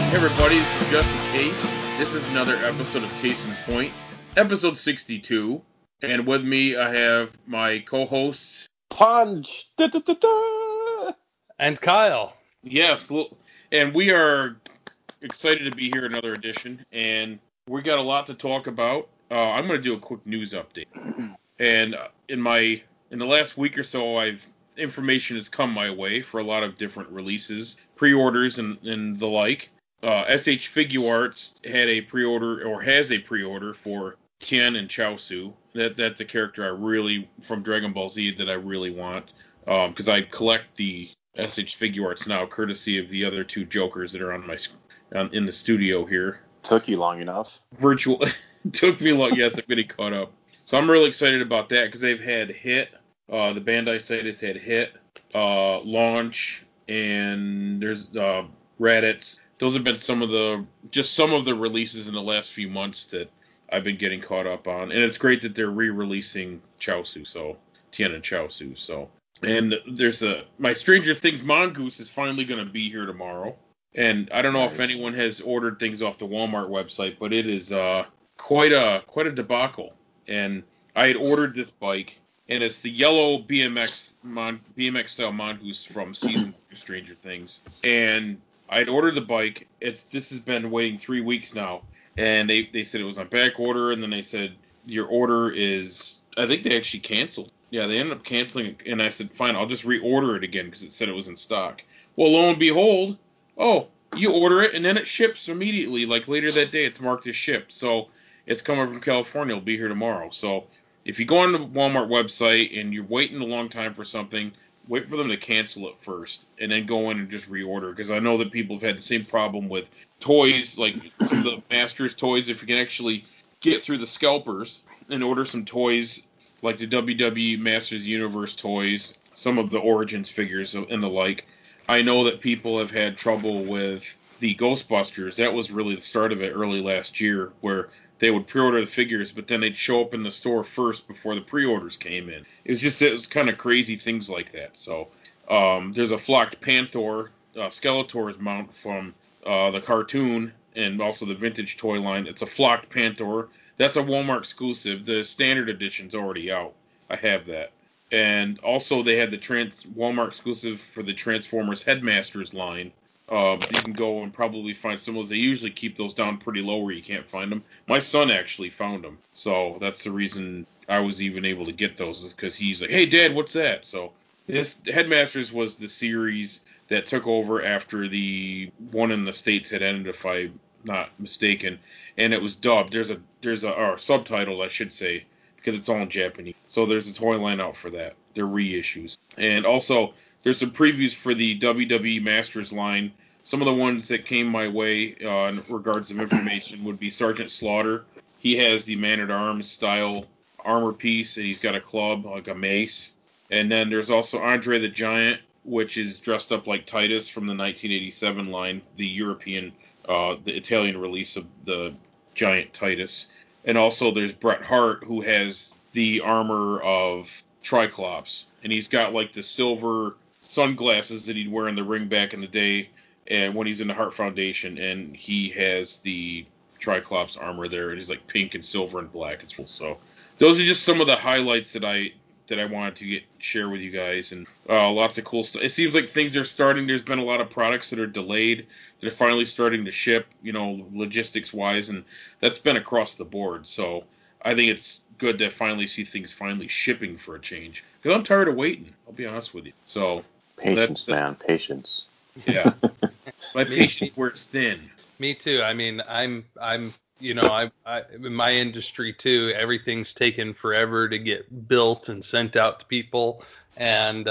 Hey everybody, this is Justin Case. This is another episode of Case in Point, episode 62. And with me, I have my co-hosts, Punch! Da, da, da, da. And Kyle. Yes, and we are excited to be here another edition, and we got a lot to talk about. I'm going to do a quick news update. And in the last week or so, information has come my way for a lot of different releases, pre-orders, and the like. SH Figuarts had a pre-order, or has a pre-order for Tien and Chaozu. That's a character from Dragon Ball Z that I really want, because I collect the SH Figuarts now, courtesy of the other two Jokers that are in the studio here. Took you long enough. Took me long. Yes, I'm getting caught up. So I'm really excited about that because they've had Hit. The Bandai site has had Hit, Launch, and there's Raditz. Those have been some of the releases in the last few months that I've been getting caught up on, and it's great that they're re-releasing Chaozu, so Tien and Chaozu. So, and there's my Stranger Things Mongoose is finally going to be here tomorrow, and I don't know if anyone has ordered things off the Walmart website, but it is quite a debacle. And I had ordered this bike, and it's the yellow BMX style Mongoose from season 2 Stranger Things, and I'd ordered the bike. This has been waiting 3 weeks now, and they said it was on back order, and then they said your order is. I think they actually canceled. Yeah, they ended up canceling it, and I said fine, I'll just reorder it again because it said it was in stock. Well, lo and behold, you order it and then it ships immediately. Like later that day, it's marked as shipped. So it's coming from California. It'll be here tomorrow. So if you go on the Walmart website and you're waiting a long time for something, wait for them to cancel it first, and then go in and just reorder. Because I know that people have had the same problem with toys, like some of the Masters toys. If you can actually get through the scalpers and order some toys, like the WWE Masters Universe toys, some of the Origins figures and the like. I know that people have had trouble with the Ghostbusters. That was really the start of it early last year, where they would pre-order the figures, but then they'd show up in the store first before the pre-orders came in. It was kind of crazy things like that. So there's a flocked Panther, Skeletor's mount from the cartoon, and also the vintage toy line. It's a flocked Panther. That's a Walmart exclusive. The standard edition's already out. I have that. And also they had the Walmart exclusive for the Transformers Headmasters line. You can go and probably find some of those. They usually keep those down pretty low where you can't find them. My son actually found them, so that's the reason I was even able to get those, is because he's like, "Hey, Dad, what's that?" So this Headmasters was the series that took over after the one in the States had ended, if I'm not mistaken, and it was dubbed. There's a subtitle, I should say, because it's all in Japanese. So there's a toy line out for that. They're reissues, and also there's some previews for the WWE Masters line. Some of the ones that came my way in regards of information would be Sergeant Slaughter. He has the Man-at-Arms style armor piece, and he's got a club, like a mace. And then there's also Andre the Giant, which is dressed up like Titus from the 1987 line, the Italian release of the Giant Titus. And also there's Bret Hart, who has the armor of Triclops, and he's got like the silver sunglasses that he'd wear in the ring back in the day, and when he's in the Hart Foundation, and he has the Triclops armor there, and he's like pink and silver and black. It's cool. So those are just some of the highlights that I wanted to share with you guys, and lots of cool stuff. It seems like things are starting. There's been a lot of products that are delayed that are finally starting to ship, logistics wise, and that's been across the board. So I think it's good to finally see things finally shipping for a change, because I'm tired of waiting. I'll be honest with you. So patience, man, patience. Yeah, my patience wears thin. Me too. I mean, I'm I in my industry too, everything's taken forever to get built and sent out to people, and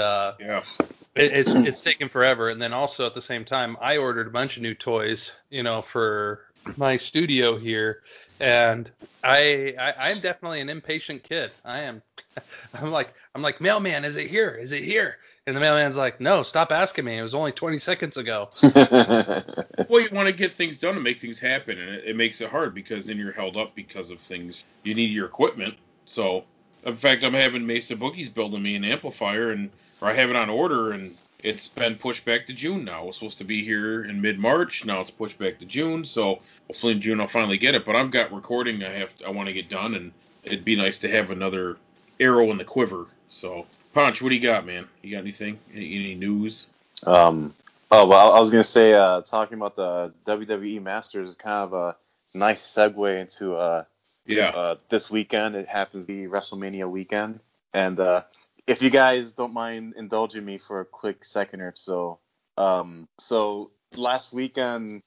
it's taken forever. And then also at the same time, I ordered a bunch of new toys, for my studio here, and I'm definitely an impatient kid. I am. I'm like, mailman, is it here? Is it here? And the mailman's like, no, stop asking me. It was only 20 seconds ago. Well, you want to get things done and make things happen, and it makes it hard because then you're held up because of things. You need your equipment. So, in fact, I'm having Mesa Boogies building me an amplifier, or I have it on order, and it's been pushed back to June now. It was supposed to be here in mid-March. Now it's pushed back to June. So hopefully in June I'll finally get it. But I've got recording I want to get done, and it'd be nice to have another arrow in the quiver. So, Ponch, what do you got, man? You got anything? Any news? Oh, well, I was going to say, talking about the WWE Masters is kind of a nice segue into this weekend. It happens to be WrestleMania weekend. And if you guys don't mind indulging me for a quick second or so. So last weekend,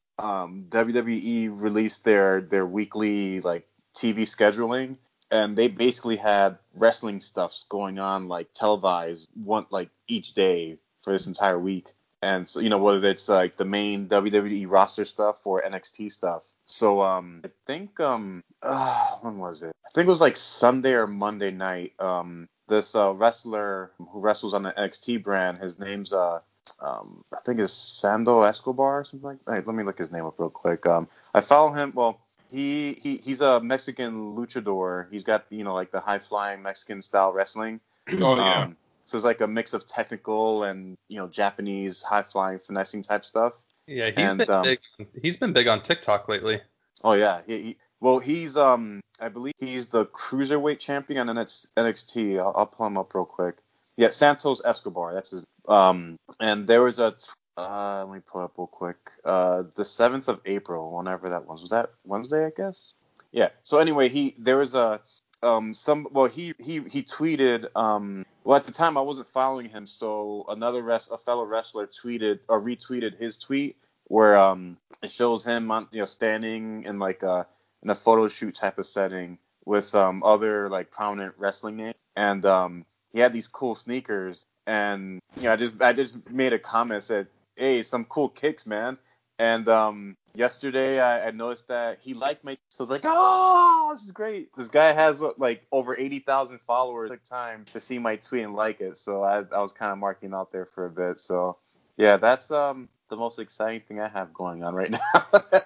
WWE released their weekly like TV scheduling, and they basically had wrestling stuffs going on like televised each day for this entire week. And so, whether it's like the main WWE roster stuff or NXT stuff. So, I think, when was it? I think it was like Sunday or Monday night. This wrestler who wrestles on the NXT brand, his name's, I think it's Sando Escobar or something like that. Hey, let me look his name up real quick. I follow him. Well, he's a Mexican luchador. He's got, like the high flying Mexican style wrestling. Oh, yeah. So it's like a mix of technical and Japanese high flying finessing type stuff. Yeah, he's been big on TikTok lately. Oh yeah, he's I believe he's the cruiserweight champion on NXT. I'll pull him up real quick. Yeah, Santos Escobar. That's his. And there was let me pull up real quick. The 7th of April, whenever that was that Wednesday, I guess. Yeah. So anyway, there was a he tweeted at the time I wasn't following him, so a fellow wrestler tweeted or retweeted his tweet where it shows him standing in like in a photo shoot type of setting with other like prominent wrestling names, and he had these cool sneakers, and I just made a comment, said, hey, some cool kicks, man. And yesterday I noticed that he liked my, so I was like, oh, this is great. This guy has like over 80,000 followers. It took time to see my tweet and like it, so I was kind of marking out there for a bit. So yeah, that's the most exciting thing I have going on right now.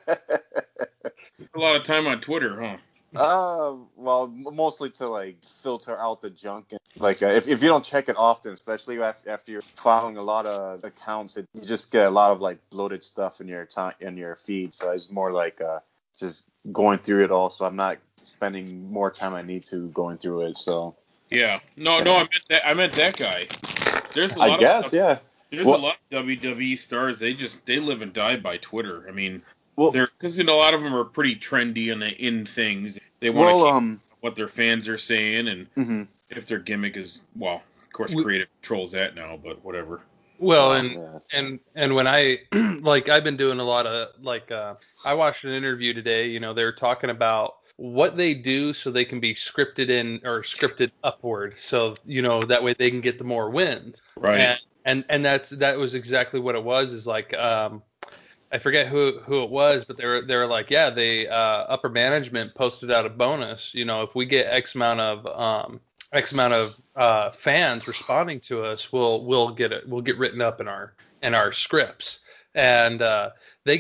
A lot of time on Twitter, huh? Well, mostly to like filter out the junk, and like if you don't check it often, especially after you're following a lot of accounts, you just get a lot of like bloated stuff in your feed. So it's more like just going through it all. So I'm not spending more time I need to going through it. So yeah, no, I meant that guy. There's a I lot guess, of yeah. there's a lot of WWE stars. They live and die by Twitter. I mean, Well, because a lot of them are pretty trendy and they in things. They want to keep what their fans are saying, and if their gimmick is, well, of course, creative controls that now, but whatever. Well, and when I like, I've been doing a lot of like, I watched an interview today. They were talking about what they do so they can be scripted upward, so that way they can get the more wins. Right. And that was exactly what it was. Is like, I forget who it was, but they were like, yeah, they upper management posted out a bonus. If we get X amount of fans responding to us, we'll get written up in our scripts. And they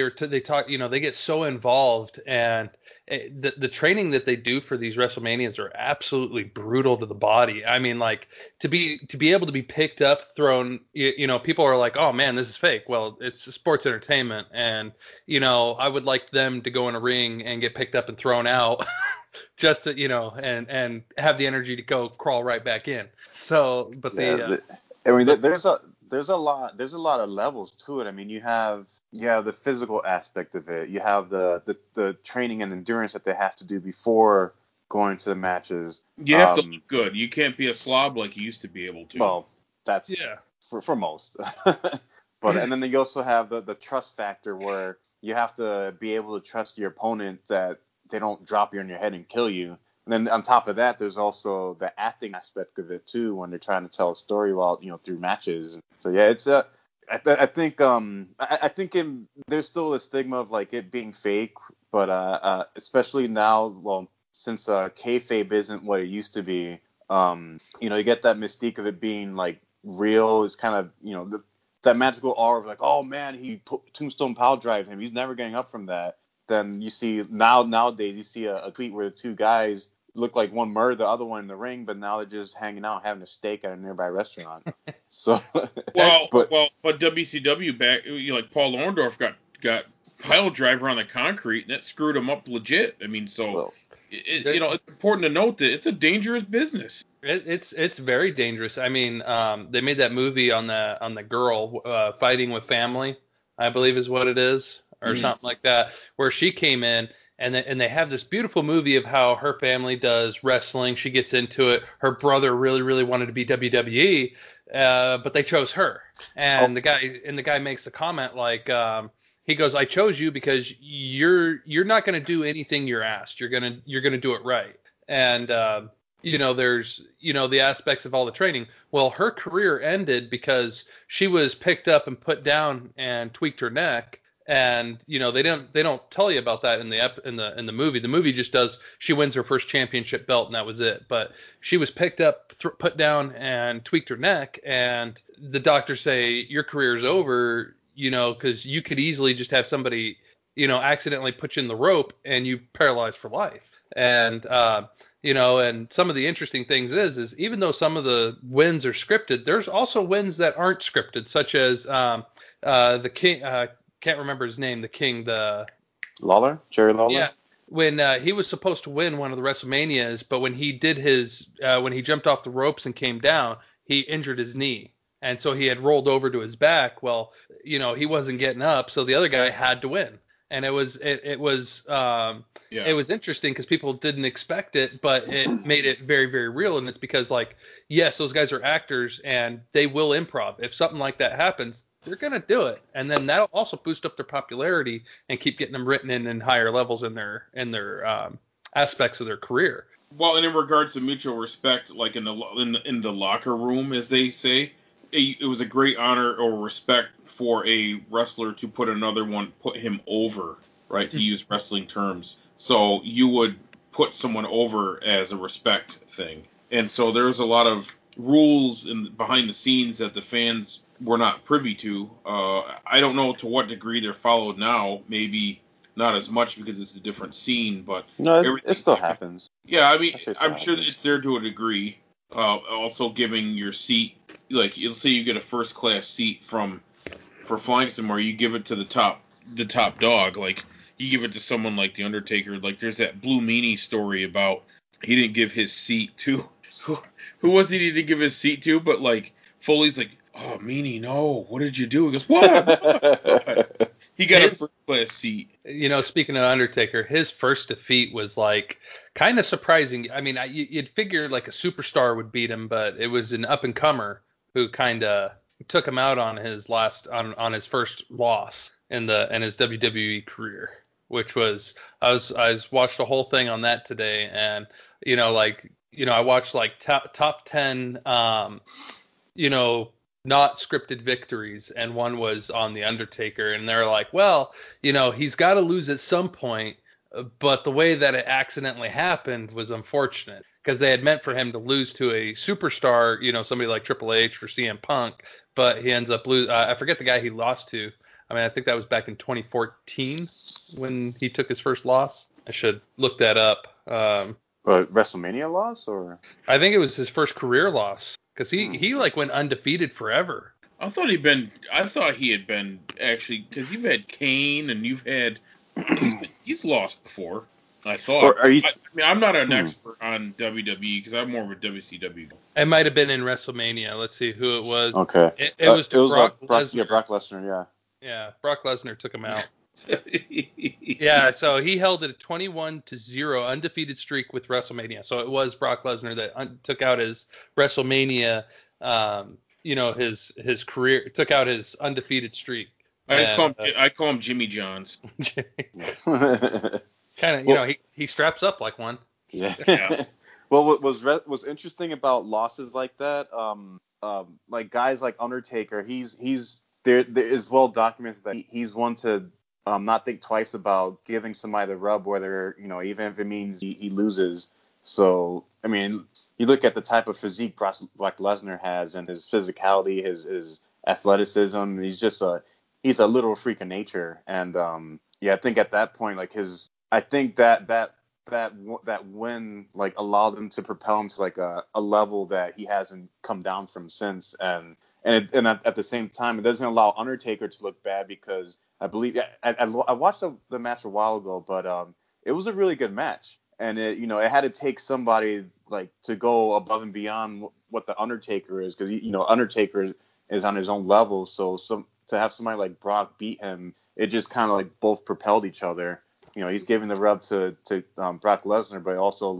get so involved, and the training that they do for these WrestleManias are absolutely brutal to the body. I mean, like to be able to be picked up, thrown, people are like, oh man, this is fake. Well, it's sports entertainment, and I would like them to go in a ring and get picked up and thrown out just to, and have the energy to go crawl right back in. So, but there's a lot of levels to it. I mean, you have the physical aspect of it. You have the training and endurance that they have to do before going to the matches. You have to look good. You can't be a slob like you used to be able to. Well, that's for most. But and then you also have the trust factor, where you have to be able to trust your opponent that they don't drop you on your head and kill you. And then on top of that, there's also the acting aspect of it too, when they're trying to tell a story while through matches. So yeah, it's I think there's still a stigma of like it being fake, but especially now, well, since kayfabe isn't what it used to be, you get that mystique of it being like real. It's kind of that magical aura of like, oh man, he Tombstone power drive him. He's never getting up from that. Then you see nowadays you see a tweet where the two guys look like one murdered the other one in the ring, but now they're just hanging out having a steak at a nearby restaurant. So but WCW back, like Paul Orndorff got pile driver on the concrete, and that screwed him up legit. I mean, so it's important to note that it's a dangerous business. It's very dangerous. I mean, they made that movie on the girl fighting with family, I believe is what it is, or something like that, where she came in. And they have this beautiful movie of how her family does wrestling. She gets into it. Her brother really, really wanted to be WWE, but they chose her. And the guy makes a comment like, he goes, "I chose you because you're not going to do anything you're asked. You're gonna do it right." And there's the aspects of all the training. Well, her career ended because she was picked up and put down and tweaked her neck. And they don't tell you about that in the movie. The movie just does, she wins her first championship belt and that was it. But she was picked up, put down, and tweaked her neck, and the doctors say your career's over. Because you could easily just have somebody accidentally put you in the rope and you paralyzed for life. And and some of the interesting things is even though some of the wins are scripted, there's also wins that aren't scripted, such as the King. Can't remember his name. The King, Lawler, Jerry Lawler. Yeah, when he was supposed to win one of the WrestleManias, but when he did when he jumped off the ropes and came down, he injured his knee, and so he had rolled over to his back. Well, he wasn't getting up, so the other guy had to win, and it was interesting because people didn't expect it, but it made it very, very real, and it's because yes, those guys are actors and they will improv. If something like that happens, they're going to do it. And then that'll also boost up their popularity and keep getting them written in higher levels in their aspects of their career. Well, and in regards to mutual respect, like in the locker room, as they say, it was a great honor or respect for a wrestler to put him over, right? To use wrestling terms. So you would put someone over as a respect thing. And so there's a lot of rules behind the scenes that the fans were not privy to. I don't know to what degree they're followed now. Maybe not as much because it's a different scene, but no, it still happens. Yeah, I mean, I'm sure it's there to a degree. Also giving your seat, like let's say you get a first class seat for flying somewhere, you give it to the top dog. Like you give it to someone like the Undertaker. Like there's that Blue Meanie story about he didn't give his seat to who was he to give his seat to, but like Foley's like, "Oh, Meanie, no, what did you do?" He goes, "What?" He got a first class seat. Speaking of Undertaker, his first defeat was like kind of surprising. I mean, you'd figure like a superstar would beat him, but it was an up and comer who kind of took him out on his on his first loss in his WWE career, which was I watched the whole thing on that today, and I watched like top 10 not scripted victories, and one was on the Undertaker, and they're like, well, he's got to lose at some point, but the way that it accidentally happened was unfortunate because they had meant for him to lose to a superstar, somebody like Triple H or CM Punk, but he ends up losing. I forget the guy he lost to. I mean, I think that was back in 2014 when he took his first loss. I should look that up. WrestleMania loss, or I think it was his first career loss. Because he went undefeated forever. I thought he had been actually, because you've had Kane and he's lost before. I thought. I mean, I'm not an expert on WWE because I'm more of a WCW. It might have been in WrestleMania. Let's see who it was. Okay. It was Brock Lesnar. Yeah, Brock Lesnar. Yeah. Yeah, Brock Lesnar took him out. Yeah, so he held it a 21-0 undefeated streak with WrestleMania. So it was Brock Lesnar that took out his WrestleMania, his career, took out his undefeated streak. I call him Jimmy Johns. Kind of, he straps up like one. Yeah. Well, what was interesting about losses like that, like guys like Undertaker, he's there is well documented that he's one to not think twice about giving somebody the rub, whether, even if it means he loses. So, I mean, you look at the type of physique Brock Lesnar has and his physicality, his athleticism. He's a little freak of nature. And, I think at that point, like I think that that win like allowed him to propel him to like a level that he hasn't come down from since, and at the same time it doesn't allow Undertaker to look bad, because I believe I watched the match a while ago, but it was a really good match, and it had to take somebody like to go above and beyond what the Undertaker is, because Undertaker is on his own level, so to have somebody like Brock beat him, it just kind of like both propelled each other. He's giving the rub to Brock Lesnar, but it also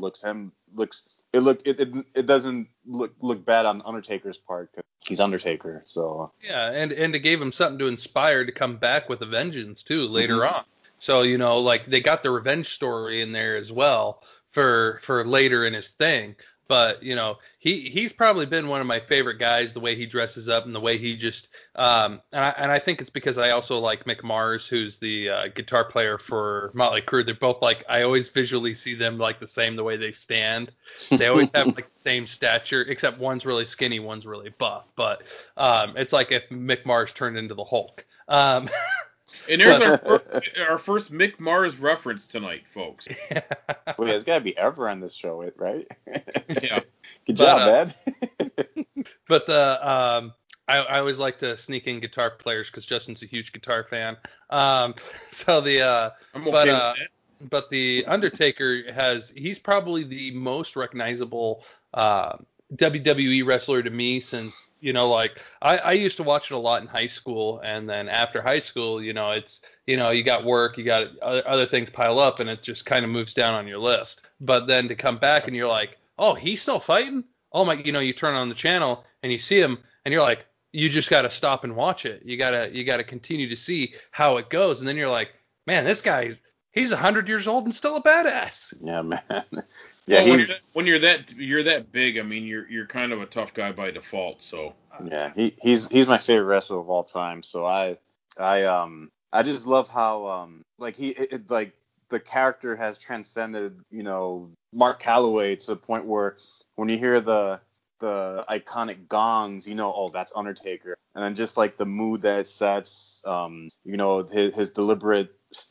it doesn't look bad on Undertaker's part, because he's Undertaker. So yeah, and it gave him something to inspire to come back with a vengeance too later on. So like they got the revenge story in there as well for later in his thing. But he's probably been one of my favorite guys, the way he dresses up and the way he just and I think it's because I also like Mick Mars, who's the guitar player for Motley Crue. They're both like, I always visually see them like the same, the way they stand. They always have like the same stature, except one's really skinny, one's really buff. But it's like if Mick Mars turned into the Hulk. And there's our first Mick Mars reference tonight, folks. Well, there's got to be ever on this show, right? Yeah. Good job, man. But I always like to sneak in guitar players because Justin's a huge guitar fan. I'm okay with that. But the Undertaker he's probably the most recognizable WWE wrestler to me, since like I used to watch it a lot in high school, and then after high school, it's you got work, you got other things pile up, and it just kind of moves down on your list. But then to come back and you're like, oh, he's still fighting? Oh my, you turn on the channel and you see him and you're like, you just got to stop and watch it. You got to continue to see how it goes, and then you're like, man, this guy, he's 100 years old and still a badass. Yeah, man. Yeah, well, when you're that big, I mean, you're kind of a tough guy by default. So yeah, he's my favorite wrestler of all time. So I just love how like like the character has transcended Mark Calloway to the point where when you hear the iconic gongs, oh, that's Undertaker, and then just like the mood that it sets, his deliberate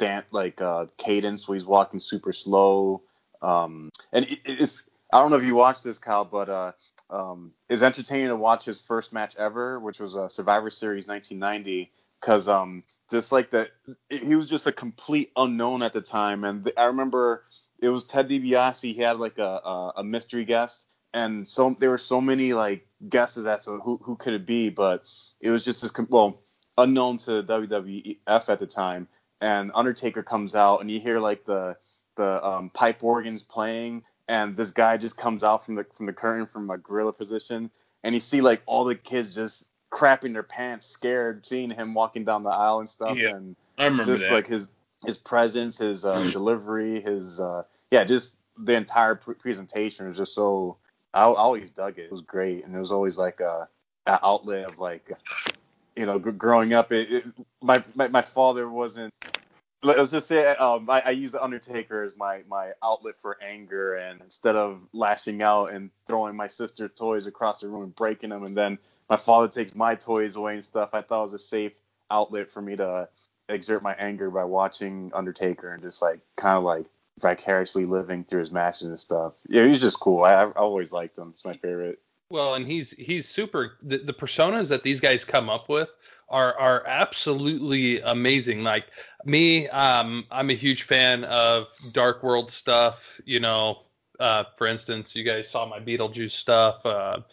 cadence where he's walking super slow. And it's, I don't know if you watched this, Kyle, but it's entertaining to watch his first match ever, which was Survivor Series 1990, because just like he was just a complete unknown at the time, and I remember it was Ted DiBiase. He had like a mystery guest, and so there were so many like guesses as to who could it be, but it was just unknown to WWF at the time. And Undertaker comes out, and you hear like the pipe organs playing, and this guy just comes out from the curtain from a gorilla position, and you see like all the kids just crapping their pants, scared, seeing him walking down the aisle and stuff. Yeah, and I remember just that. like his presence, his delivery, his just the entire presentation was just so. I always dug it. It was great, and it was always like an outlet of like, growing up. My father wasn't. Let's just say I use the Undertaker as my outlet for anger, and instead of lashing out and throwing my sister's toys across the room and breaking them, and then my father takes my toys away and stuff, I thought it was a safe outlet for me to exert my anger by watching Undertaker and just like kind of like vicariously living through his matches and stuff. Yeah, he's just cool. I always liked him. It's my favorite. Well, and he's super. The personas that these guys come up with are absolutely amazing. Like me, I'm a huge fan of Dark World stuff. For instance, you guys saw my Beetlejuice stuff.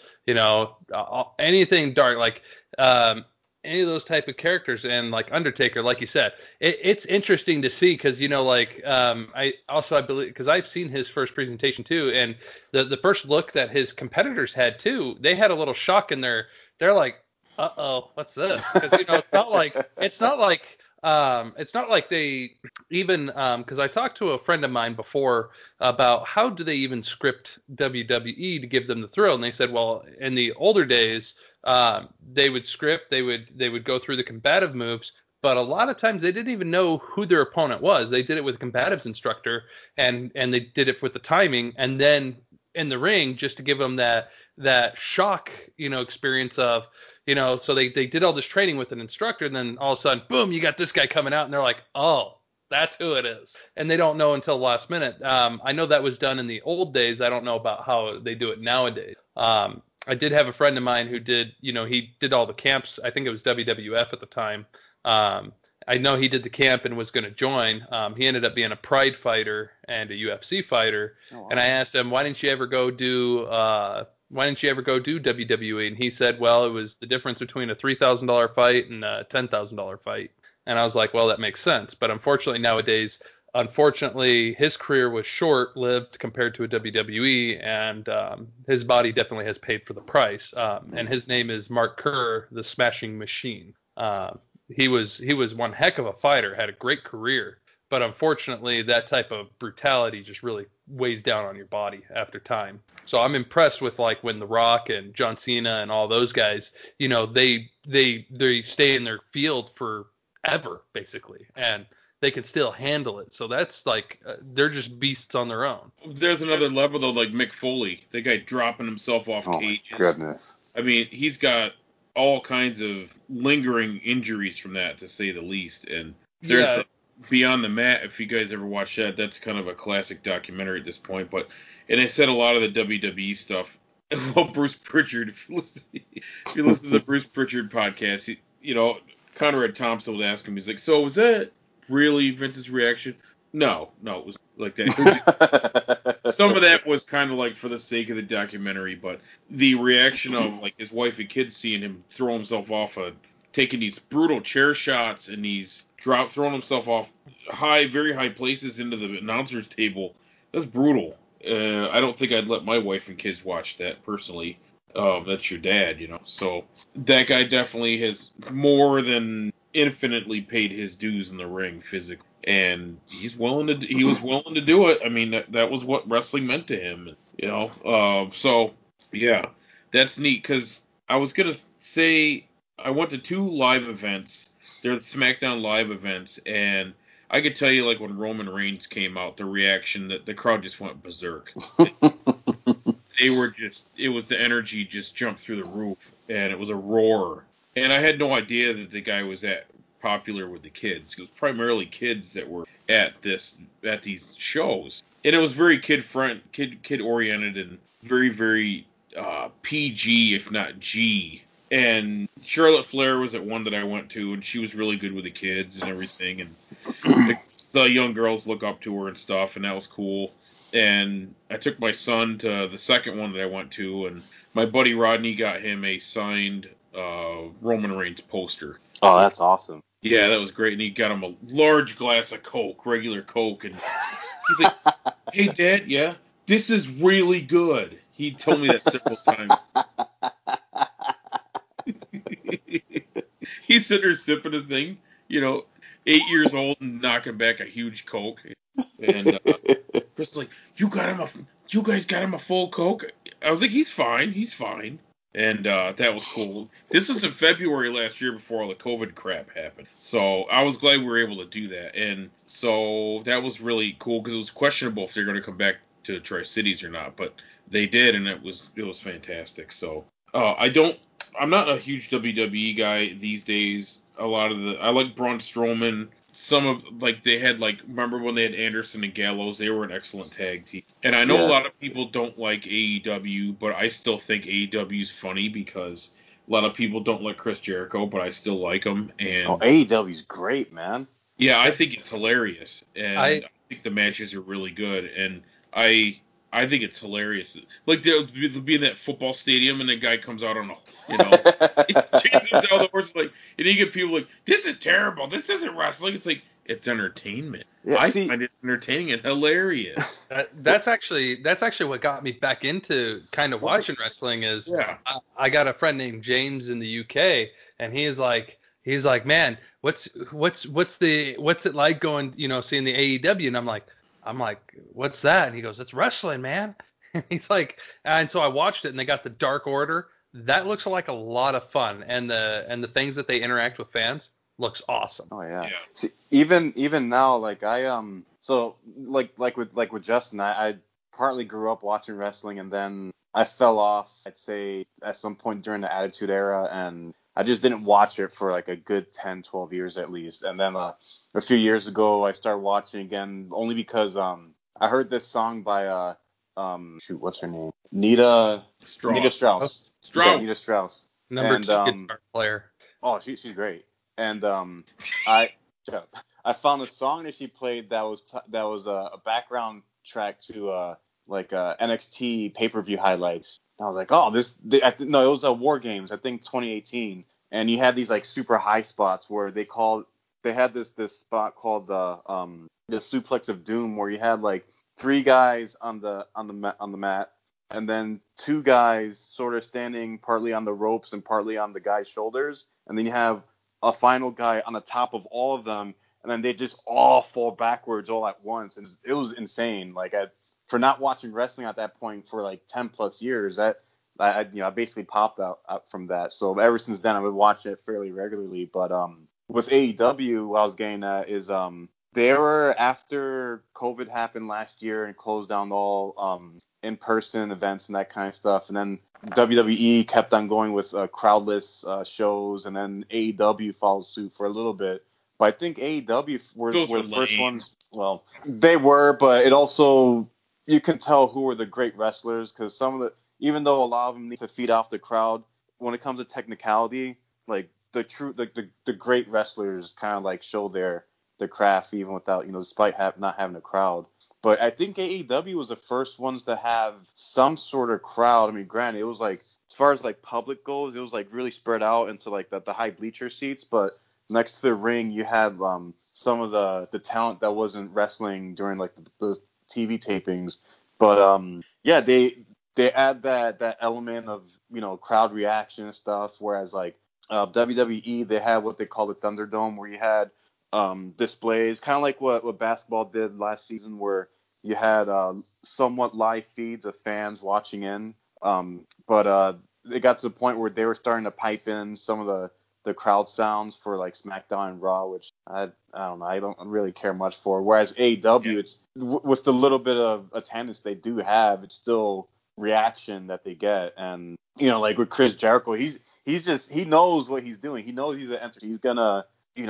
Anything dark, like any of those type of characters, and like Undertaker, like you said, it's interesting to see because I believe, because I've seen his first presentation too, and the first look that his competitors had too, they had a little shock in they're like, uh-oh, what's this? Because it's not like they even because I talked to a friend of mine before about how do they even script WWE to give them the thrill, and they said, well, in the older days, they would script, they would go through the combative moves, but a lot of times they didn't even know who their opponent was. They did it with a combatives instructor, and they did it with the timing, and then in the ring just to give them that shock, experience of, so they did all this training with an instructor, and then all of a sudden, boom, you got this guy coming out, and they're like, oh, That's who it is. And they don't know until the last minute. I know that was done in the old days. I don't know about how they do it nowadays. I did have a friend of mine who did, he did all the camps. I think it was WWF at the time. I know he did the camp and was going to join. He ended up being a Pride fighter and a UFC fighter. Oh, wow. And I asked him, why didn't you ever go do WWE? And he said, well, it was the difference between a $3,000 fight and a $10,000 fight. And I was like, well, that makes sense. But unfortunately nowadays, his career was short-lived compared to a WWE, and his body definitely has paid for the price. And his name is Mark Kerr, the Smashing Machine. He was one heck of a fighter, had a great career, but unfortunately that type of brutality just really weighs down on your body after time. So I'm impressed with like when The Rock and John Cena and all those guys, they stay in their field forever basically, and they can still handle it. So that's like they're just beasts on their own. There's another level though, like Mick Foley, the guy dropping himself off cages. Oh my goodness! I mean, he's got all kinds of lingering injuries from that, to say the least. And there's Beyond the Mat, if you guys ever watch that, that's kind of a classic documentary at this point. And they said a lot of the WWE stuff. Well, Bruce Pritchard, if you listen to the Bruce Pritchard podcast, Conrad Thompson would ask him, he's like, so was that really Vince's reaction? No, it was like that. Some of that was kind of like for the sake of the documentary, but the reaction of like his wife and kids seeing him throw himself off taking these brutal chair shots and throwing himself off very high places into the announcer's table, that's brutal. I don't think I'd let my wife and kids watch that personally. That's your dad, So that guy definitely has more than infinitely paid his dues in the ring physically, and he was willing to do it. I mean, that was what wrestling meant to him, so yeah, that's neat. Because I was gonna say I went to 2 live events. They're SmackDown live events, and I could tell you, like, when Roman Reigns came out, the reaction, that the crowd just went berserk. The energy just jumped through the roof, and it was a roar. And I had no idea that the guy was that popular with the kids. It was primarily kids that were at these shows. And it was very kid oriented, and very, very PG, if not G. And Charlotte Flair was at one that I went to, and she was really good with the kids and everything. And the young girls look up to her and stuff, and that was cool. And I took my son to the second one that I went to, and my buddy Rodney got him a signed Roman Reigns poster. Oh, that's awesome. Yeah, that was great. And he got him a large glass of Coke, regular Coke. And he's like, hey, Dad, yeah, this is really good. He told me that several times. He's sitting there sipping a thing, 8 years old and knocking back a huge Coke. And Chris is like, you guys got him a full Coke? I was like, he's fine. And that was cool. This was in February last year before all the COVID crap happened. So I was glad we were able to do that. And so that was really cool, because it was questionable if they're going to come back to Tri-Cities or not. But they did, and it was fantastic. So I'm not a huge WWE guy these days. I like Braun Strowman. Some of, like, they had, like, remember when they had Anderson and Gallows? They were an excellent tag team. And I know a lot of people don't like AEW, but I still think AEW is funny, because a lot of people don't like Chris Jericho, but I still like him. And AEW's great, man. Yeah, I think it's hilarious. And I think the matches are really good. And I think it's hilarious. Like, they'll be in that football stadium, and the guy comes out on he chases down the horse, like, and you get people like, this is terrible. This isn't wrestling. It's like, it's entertainment. Yeah, I find it entertaining and hilarious. That's actually what got me back into kind of watching wrestling. Is I got a friend named James in the UK, and he's like, man, what's it like going, seeing the AEW? And I'm like, what's that? And he goes, it's wrestling, man. And he's like, and so I watched it, and they got the Dark Order. That looks like a lot of fun, and the things that they interact with fans looks awesome. Oh yeah. See, even now, like so like with Justin, I partly grew up watching wrestling, and then I fell off, I'd say, at some point during the Attitude Era, and I just didn't watch it for like a good 10, 12 years at least. And then a few years ago, I started watching again only because I heard this song by what's her name? Nita Strauss. Yeah, Nita Strauss. Number 2 guitar player. Oh, she's great. And I found a song that she played that was a background track to NXT pay-per-view highlights. And I was like, oh, it was War Games, I think 2018, and you had these like super high spots where they had this spot called the Suplex of Doom, where you had like 3 guys on the mat, and then 2 guys sort of standing partly on the ropes and partly on the guy's shoulders, and then you have a final guy on the top of all of them, and then they just all fall backwards all at once, and it was insane. Like for not watching wrestling at that point for like 10 plus years, I basically popped out from that. So ever since then, I would watch it fairly regularly. But with AEW, what I was getting at is they were, after COVID happened last year and closed down all in-person events and that kind of stuff, and then WWE kept on going with crowdless shows, and then AEW followed suit for a little bit. But I think AEW were the first ones. Well, they were, but it also, you can tell who were the great wrestlers, because even though a lot of them need to feed off the crowd, when it comes to technicality, like the great wrestlers kind of like show their craft even without, despite not having a crowd. But I think AEW was the first ones to have some sort of crowd. I mean, granted, it was like, as far as like public goes, it was like really spread out into like the high bleacher seats, but next to the ring you had some of the talent that wasn't wrestling during like the TV tapings. But yeah, they add that element of, crowd reaction and stuff, whereas like WWE, they had what they call the Thunderdome, where you had displays, kind of like what basketball did last season, where you had somewhat live feeds of fans watching in. But it got to the point where they were starting to pipe in some of the crowd sounds for like SmackDown and Raw, which I don't know, I don't really care much for. Whereas AEW, it's with the little bit of attendance they do have, it's still reaction that they get. And like with Chris Jericho, he knows what he's doing. He knows he's gonna,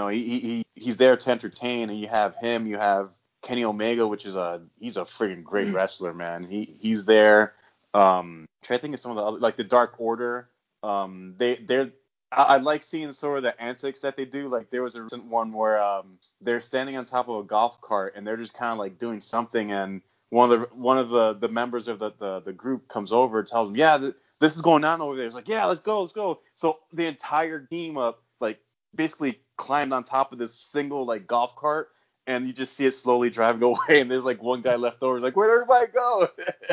he's there to entertain. And you have him, you have Kenny Omega, which is he's a freaking great wrestler, man. He's there. Try to think of some of the other, like the Dark Order. I like seeing sort of the antics that they do. Like there was a recent one where they're standing on top of a golf cart and they're just kind of like doing something, and one of the members of the group comes over and tells them, yeah, this is going on over there. It's like, yeah, let's go. So the entire team like basically climbed on top of this single like golf cart, and you just see it slowly driving away, and there's like one guy left over. He's like, where'd everybody go?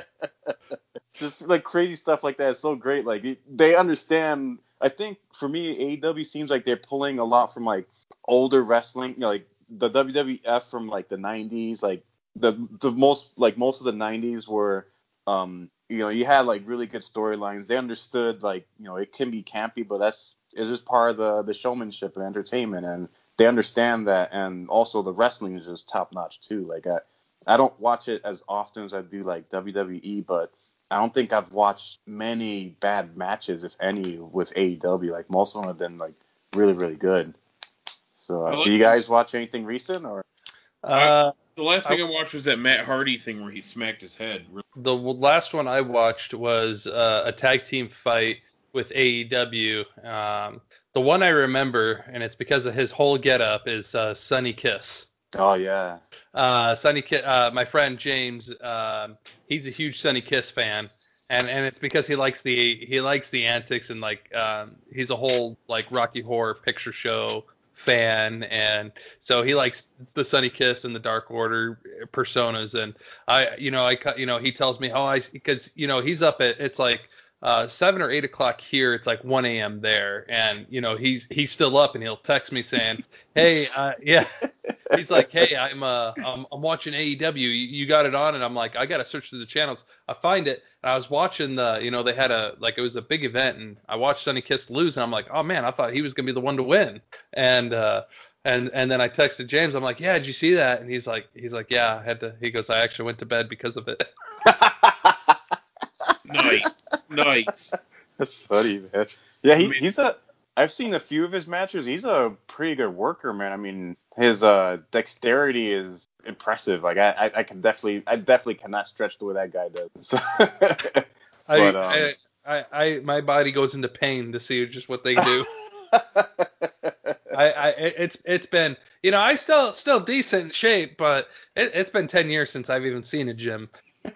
Just like crazy stuff like that is so great. Like they understand. I think for me, AEW seems like they're pulling a lot from like older wrestling, like the WWF from like the 90s, like the most of the 90s were, you had like really good storylines. They understood like, it can be campy, but it's just part of the showmanship and entertainment, and they understand that. And also the wrestling is just top notch too. Like I don't watch it as often as I do like WWE, but I don't think I've watched many bad matches, if any, with AEW. Like most of them have been like really, really good. So, do you guys watch anything recent, or? The last thing I watched was that Matt Hardy thing where he smacked his head. The last one I watched was a tag team fight with AEW. The one I remember, and it's because of his whole getup, is Sonny Kiss. Oh yeah. Sonny Kiss, my friend James, he's a huge Sonny Kiss fan, and it's because he likes the antics, and like he's a whole like Rocky Horror Picture Show fan, and so he likes the Sonny Kiss and the Dark Order personas. And he tells me because he's up at, it's like 7 or 8 o'clock here, it's like 1 a.m. there, and he's still up, and he'll text me saying, hey, he's like, hey, I'm watching AEW, you got it on? And I'm like, I gotta search through the channels. I find it, and I was watching they had it was a big event, and I watched Sonny Kiss lose, and I'm like, oh man, I thought he was gonna be the one to win. And then I texted James, I'm like, yeah, did you see that? And he's like, yeah, I had to. He goes, I actually went to bed because of it. Nice. That's funny, man. Yeah, he's a I've seen a few of his matches. He's a pretty good worker, man. I mean, his dexterity is impressive. Like I definitely cannot stretch the way that guy does. So, my body goes into pain to see just what they do. It's been, I still decent in shape, but it's been 10 years since I've even seen a gym.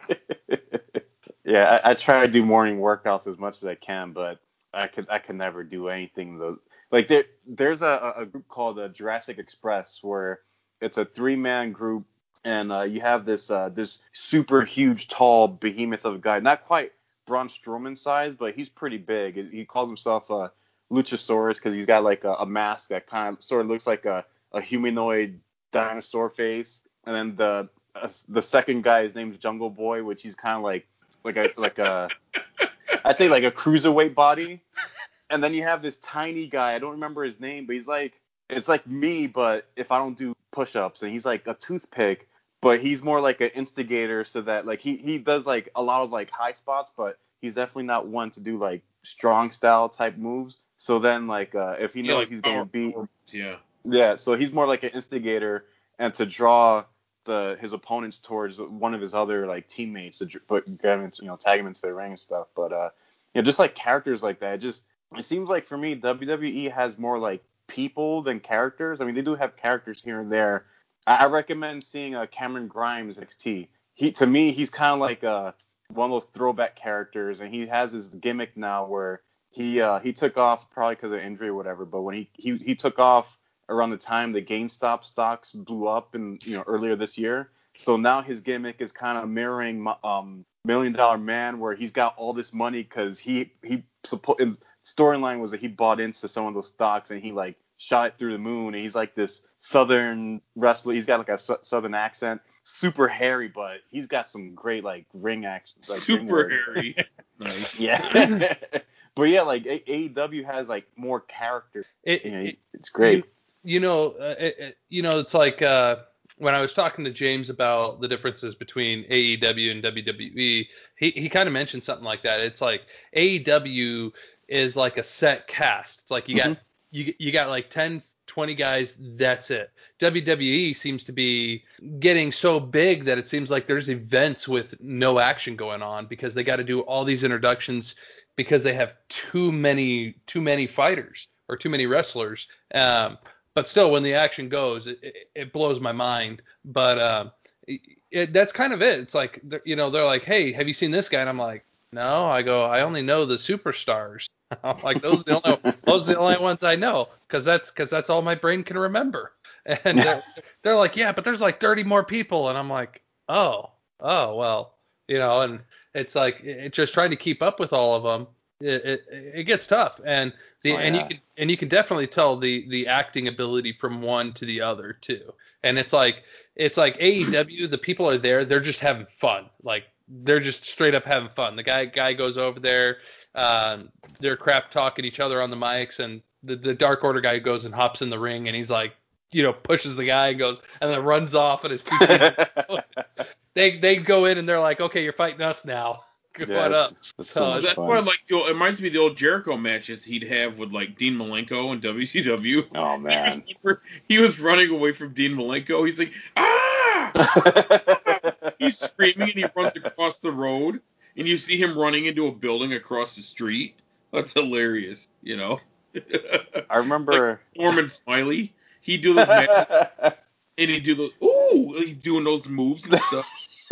Yeah, I try to do morning workouts as much as I can, but I could never do anything though. Like there's a group called the Jurassic Express where it's a 3-man group, and you have this super huge, tall behemoth of a guy, not quite Braun Strowman size, but he's pretty big. He calls himself Luchasaurus because he's got like a mask that kind of sort of looks like a humanoid dinosaur face, and then the second guy, his name's Jungle Boy, which he's kind of like a I'd say like a cruiserweight body. And then you have this tiny guy, I don't remember his name, but it's like me, but if I don't do push-ups, and he's like a toothpick, but he's more like an instigator, so that like he does like a lot of like high spots, but he's definitely not one to do like strong style type moves. So then like if he knows like he's getting beat, yeah, so he's more like an instigator, and to draw his opponents towards one of his other like teammates to get him into, tag him into the ring and stuff. But just like characters like that, it seems like for me WWE has more like people than characters. I mean, they do have characters here and there. I recommend seeing Cameron Grimes NXT. To me, he's kind of like one of those throwback characters, and he has his gimmick now where he took off probably because of injury or whatever. But when he took off around the time the GameStop stocks blew up in earlier this year, so now his gimmick is kind of mirroring $1 Million Man, where he's got all this money because storyline was that he bought into some of those stocks and he like shot it through the moon, and he's like this southern wrestler. He's got like a southern accent, super hairy, but he's got some great like ring action. Like, super hairy. Nice. Yeah. But yeah, like AEW has like more character. It's great. It's like when I was talking to James about the differences between AEW and WWE, he kind of mentioned something like that. It's like AEW is like a set cast. It's like you got like 10, 20 guys, that's it. WWE seems to be getting so big that it seems like there's events with no action going on because they got to do all these introductions because they have too many fighters or too many wrestlers. But still, when the action goes, it blows my mind. But that's kind of it. It's like, they're like, hey, have you seen this guy? And I'm like, no. I go, I only know the superstars. I'm like, those are the only ones I know, because that's all my brain can remember. And they're like, yeah, but there's like 30 more people. And I'm like, oh, well, and it's like, just trying to keep up with all of them. It gets tough, and you can definitely tell the acting ability from one to the other too. And it's like AEW, the people are there, they're just having fun, like they're just straight up having fun. The guy goes over there, they're crap talking each other on the mics, and the Dark Order guy goes and hops in the ring, and he's like, pushes the guy and goes, and then runs off, and his two teams they go in and they're like, okay, you're fighting us now. What up? So that's why I like it reminds me of the old Jericho matches he'd have with like Dean Malenko in WCW. Oh man, he was running away from Dean Malenko. He's like, he's screaming and he runs across the road, and you see him running into a building across the street. That's hilarious, I remember like Norman Smiley. He'd do those matches, and he'd do he's doing those moves and stuff.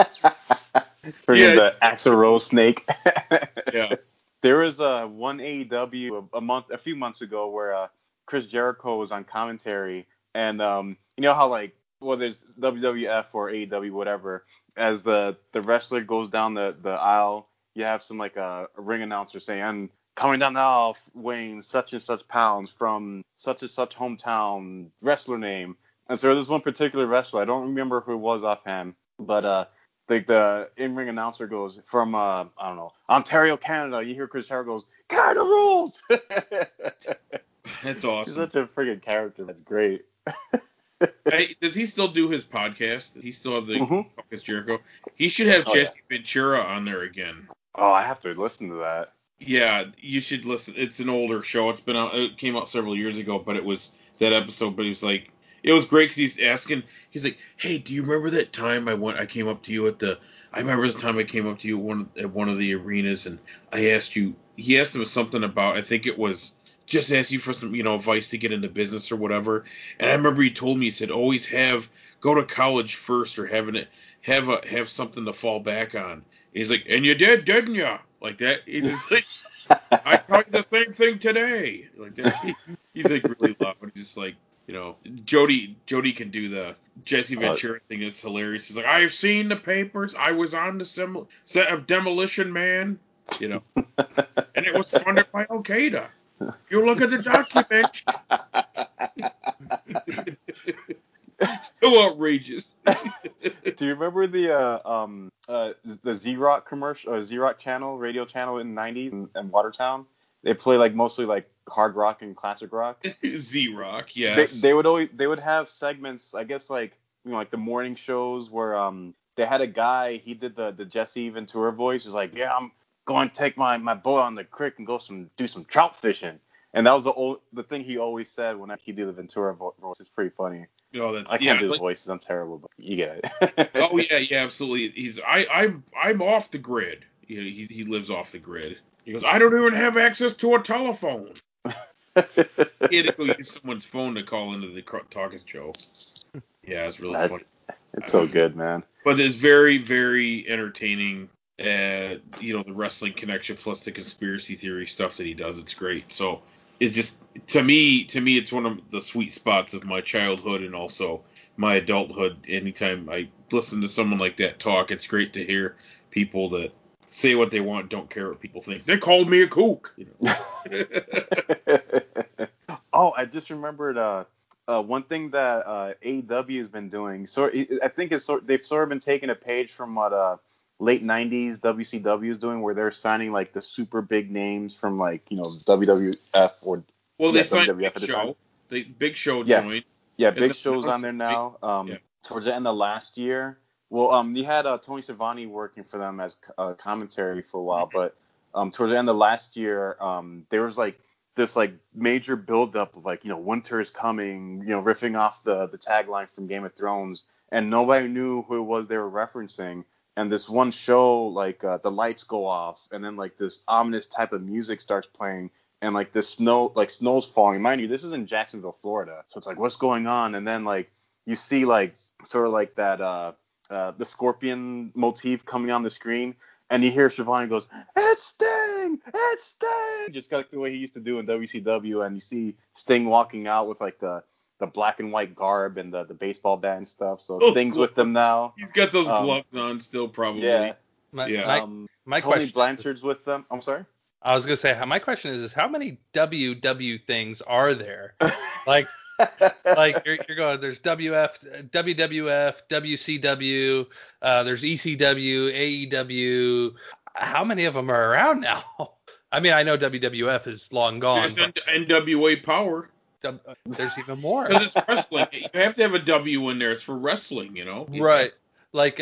The Axl Rose snake. Yeah. There was one AEW a few months ago where Chris Jericho was on commentary, and you know how like whether it's WWF or AEW whatever, as the wrestler goes down the aisle, you have some like a ring announcer saying, "I'm coming down the aisle weighing such and such pounds from such and such hometown, wrestler name." And so there's one particular wrestler, I don't remember who it was offhand, but the in-ring announcer goes from, I don't know, Ontario, Canada. You hear Chris Jericho goes, Canada rules! That's awesome. He's such a friggin' character. That's great. Hey, does he still do his podcast? Does he still have the Chris Jericho? He should have Jesse Ventura on there again. Oh, I have to listen to that. Yeah, you should listen. It's an older show. It's been out. It came out several years ago, but it was that episode. But he was like, it was great because he's asking. He's like, "Hey, do you remember that time I came up to you at the? I remember the time I came up to you at one of the arenas, and I asked you. He asked him something about. I think it was just asked you for some, advice to get into business or whatever. And I remember he told me, he said, always go to college first, or have something to fall back on. He's like, and you did, didn't you? Like that. He's just like, I taught you the same thing today. Like that. He's like really loud. He's just like, Jody can do the Jesse Ventura thing. It's hilarious. He's like, I've seen the papers. I was on the set of Demolition Man. And it was funded by Al Qaeda. You look at the document. So outrageous. Do you remember the Z-Rock commercial, Z-Rock radio channel in the 90s in Watertown? They play like mostly like hard rock and classic rock. Z-Rock, yes. They would have segments, I guess, like like the morning shows where they had a guy, he did the Jesse Ventura voice. He was like, yeah, I'm going to take my boat on the creek and do some trout fishing. And that was the thing he always said when he did the Ventura voice. It's pretty funny. I can't do the voices. I'm terrible, but you get it. Oh yeah, absolutely. I'm off the grid. He lives off the grid. He goes, I don't even have access to a telephone. He had to go use someone's phone to call into the Talkers show. Yeah, it's really funny. It's so good, man. But it's very, very entertaining. The wrestling connection plus the conspiracy theory stuff that he does. It's great. So it's just to me, it's one of the sweet spots of my childhood and also my adulthood. Anytime I listen to someone like that talk, it's great to hear people that say what they want, don't care what people think. They called me a kook. Oh, I just remembered one thing that AEW has been doing. So I think they've sort of been taking a page from what late 90s WCW is doing, where they're signing like the super big names from like WWF or they signed WWF at the time. Big Show joined. Yeah, Big Show's on there now. Towards the end of last year. Well, you had Tony Schiavone working for them as commentary for a while, but towards the end of last year, there was like this like major buildup of like winter is coming, riffing off the tagline from Game of Thrones, and nobody knew who it was they were referencing. And this one show, like the lights go off, and then like this ominous type of music starts playing, and like snow's falling. Mind you, this is in Jacksonville, Florida, so it's like what's going on? And then like you see like sort of like that the scorpion motif coming on the screen, and you hear Schiavone goes, "It's Sting! It's Sting!" Just like the way he used to do in WCW, and you see Sting walking out with like the black and white garb and the baseball bat and stuff. So Sting's with them now. He's got those gloves on still, probably. Yeah. My Tony Blanchard's with them. I'm sorry? I was going to say, my question is how many WW things are there? Like you're going, there's WWF, WCW, there's ECW, AEW. How many of them are around now? I mean, I know WWF is long gone. There's NWA Power. There's even more. Because it's wrestling. You have to have a W in there. It's for wrestling, Right. Like,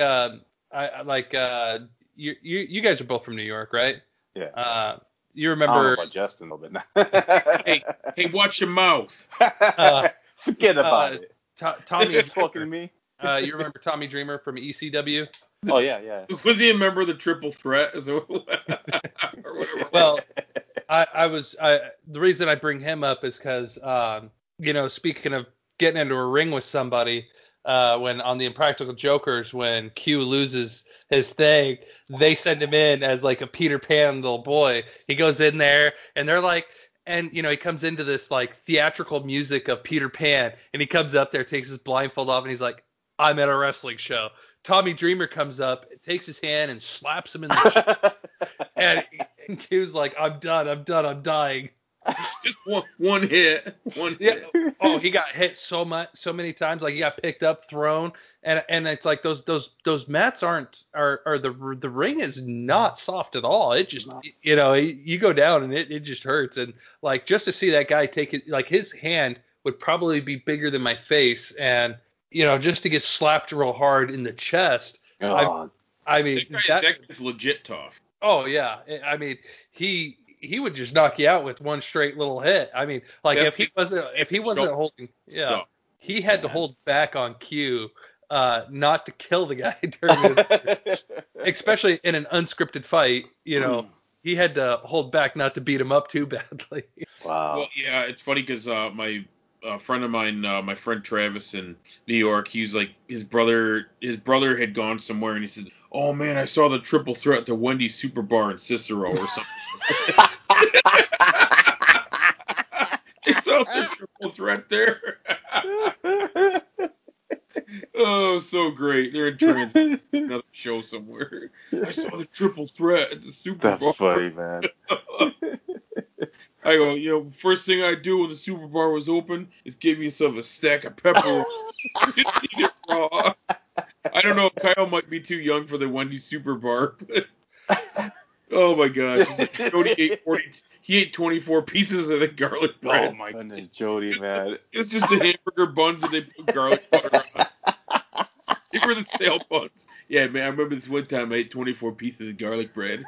you guys are both from New York, right? Yeah. You remember? I don't know about Justin a little bit. hey, watch your mouth. Forget about it. Tommy talking to me. You remember Tommy Dreamer from ECW? Oh yeah. Was he a member of the Triple Threat? Or whatever. Well, the reason I bring him up is because speaking of getting into a ring with somebody, when on the Impractical Jokers, when Q loses his thing, they send him in as like a Peter Pan little boy. He goes in there and they're like, and he comes into this like theatrical music of Peter Pan, and he comes up there, takes his blindfold off, and he's like, I'm at a wrestling show. Tommy Dreamer comes up, takes his hand and slaps him in the chest. and Q's like, I'm done, I'm dying. Just one hit. Oh, he got hit so many times. Like he got picked up, thrown, and it's like those mats are the ring is not soft at all. It just you go down and it just hurts. And like just to see that guy take it, like his hand would probably be bigger than my face, and just to get slapped real hard in the chest. Oh. I mean that guy's legit tough. Oh yeah, I mean he he would just knock you out with one straight little hit. I mean, like if he wasn't holding, he had to hold back on cue, not to kill the guy during his, especially in an unscripted fight. He had to hold back not to beat him up too badly. Wow. Well, yeah, it's funny because my friend of mine, my friend Travis in New York, he's like his brother had gone somewhere and he said, "Oh man, I saw the triple threat at the Wendy's Super Bar in Cicero or something." I saw the triple threat there. Oh, so great. They're in another show somewhere. I saw the triple threat at the Super Bar. That's funny, man. I go, first thing I do when the Super Bar was open is give yourself a stack of pepperoni. Just eat it raw. I don't know, Kyle might be too young for the Wendy's Super Bar, but oh my gosh. It's like Jody he ate 24 pieces of the garlic bread. Oh my goodness, Jody, man. It was just the hamburger buns that they put garlic butter on. They were the stale buns. Yeah, man, I remember this one time I ate 24 pieces of garlic bread.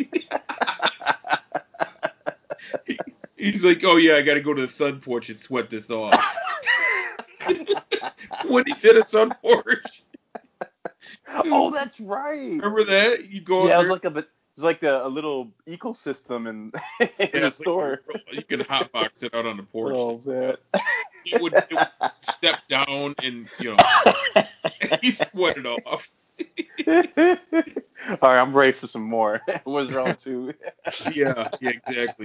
He's like, "Oh yeah, I got to go to the sun porch and sweat this off." When he's at a sun porch. Oh, that's right. Remember that? You go. Yeah, it was like a little ecosystem in the store. You can hotbox it out on the porch. Oh man. It would step down and he sweated off. All right, I'm ready for some more. It was round 2. Yeah, exactly.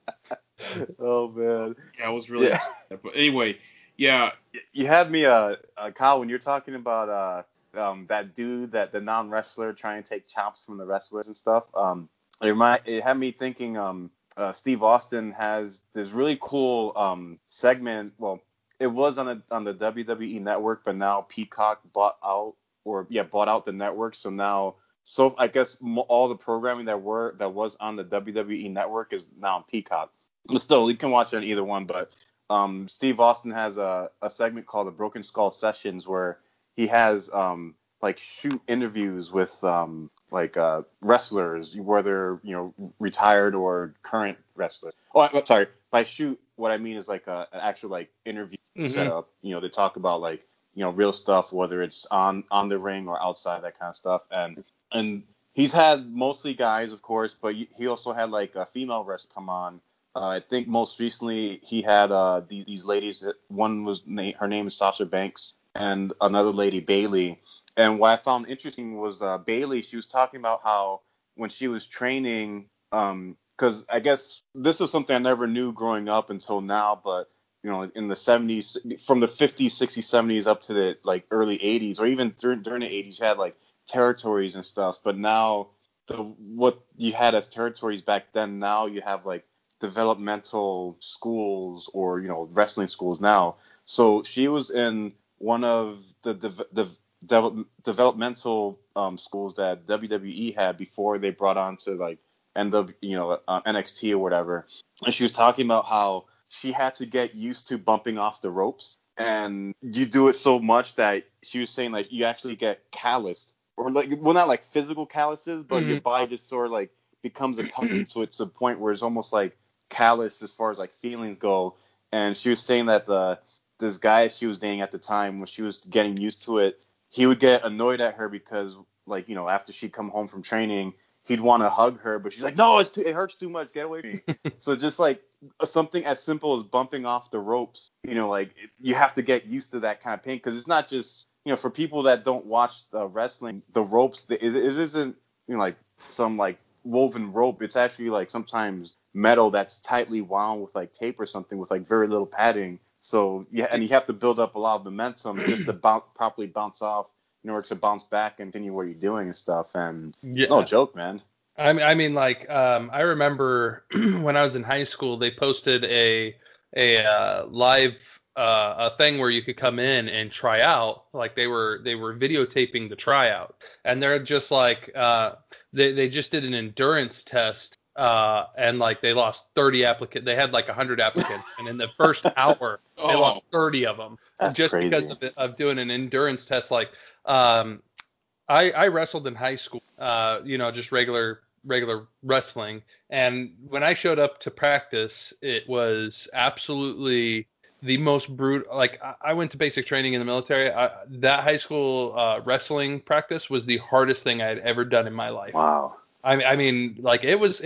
Oh man. Yeah, I was really upset. But anyway, yeah. You had me, Kyle, when you're talking about that dude, the non-wrestler trying to take chops from the wrestlers and stuff. It had me thinking. Steve Austin has this really cool segment. Well, it was on the WWE network, but now Peacock bought out the network. So now, I guess all the programming that was on the WWE network is now on Peacock. But still, you can watch it on either one. But Steve Austin has a segment called the Broken Skull Sessions where he has shoot interviews with wrestlers, whether retired or current wrestlers. Oh, I'm sorry. By shoot, what I mean is an actual interview setup. They talk about real stuff, whether it's on the ring or outside, that kind of stuff. And he's had mostly guys, of course, but he also had a female wrestler come on. I think most recently he had these ladies. One was her name is Sasha Banks, and another lady, Bailey. And what I found interesting was Bailey. She was talking about how when she was training, because I guess this is something I never knew growing up until now, but in the 70s, from the 50s, 60s, 70s up to the early 80s, or even during the 80s, you had territories and stuff. But now what you had as territories back then, now you have developmental schools or wrestling schools now. So she was in one of the developmental schools that WWE had before they brought on to NXT or whatever. And she was talking about how she had to get used to bumping off the ropes, and you do it so much that she was saying you actually get calloused, or not physical calluses, but your body just sort of becomes accustomed to it to the point where it's almost callous as far as feelings go. And she was saying that this guy she was dating at the time, when she was getting used to it, he would get annoyed at her because after she'd come home from training, he'd want to hug her, but she's like, "No, it hurts too much, get away from me." So just something as simple as bumping off the ropes, you have to get used to that kind of pain, because it's not just for people that don't watch wrestling, the ropes, it isn't some woven rope. It's actually sometimes metal that's tightly wound with tape or something with very little padding. So yeah, and you have to build up a lot of momentum just to properly bounce off in order to bounce back and continue what you're doing and stuff. And it's no joke, man. I mean, I remember when I was in high school, they posted a live a thing where you could come in and try out. They were videotaping the tryout, and they're just they just did an endurance test. And they lost 30 applicants. They had 100 applicants, and in the first hour, they lost 30 of them. That's just crazy. Because of doing an endurance test. I wrestled in high school, just regular regular wrestling. And when I showed up to practice, it was absolutely the most brutal. Like, I went to basic training in the military. That high school wrestling practice was the hardest thing I had ever done in my life. Wow. I mean, like it was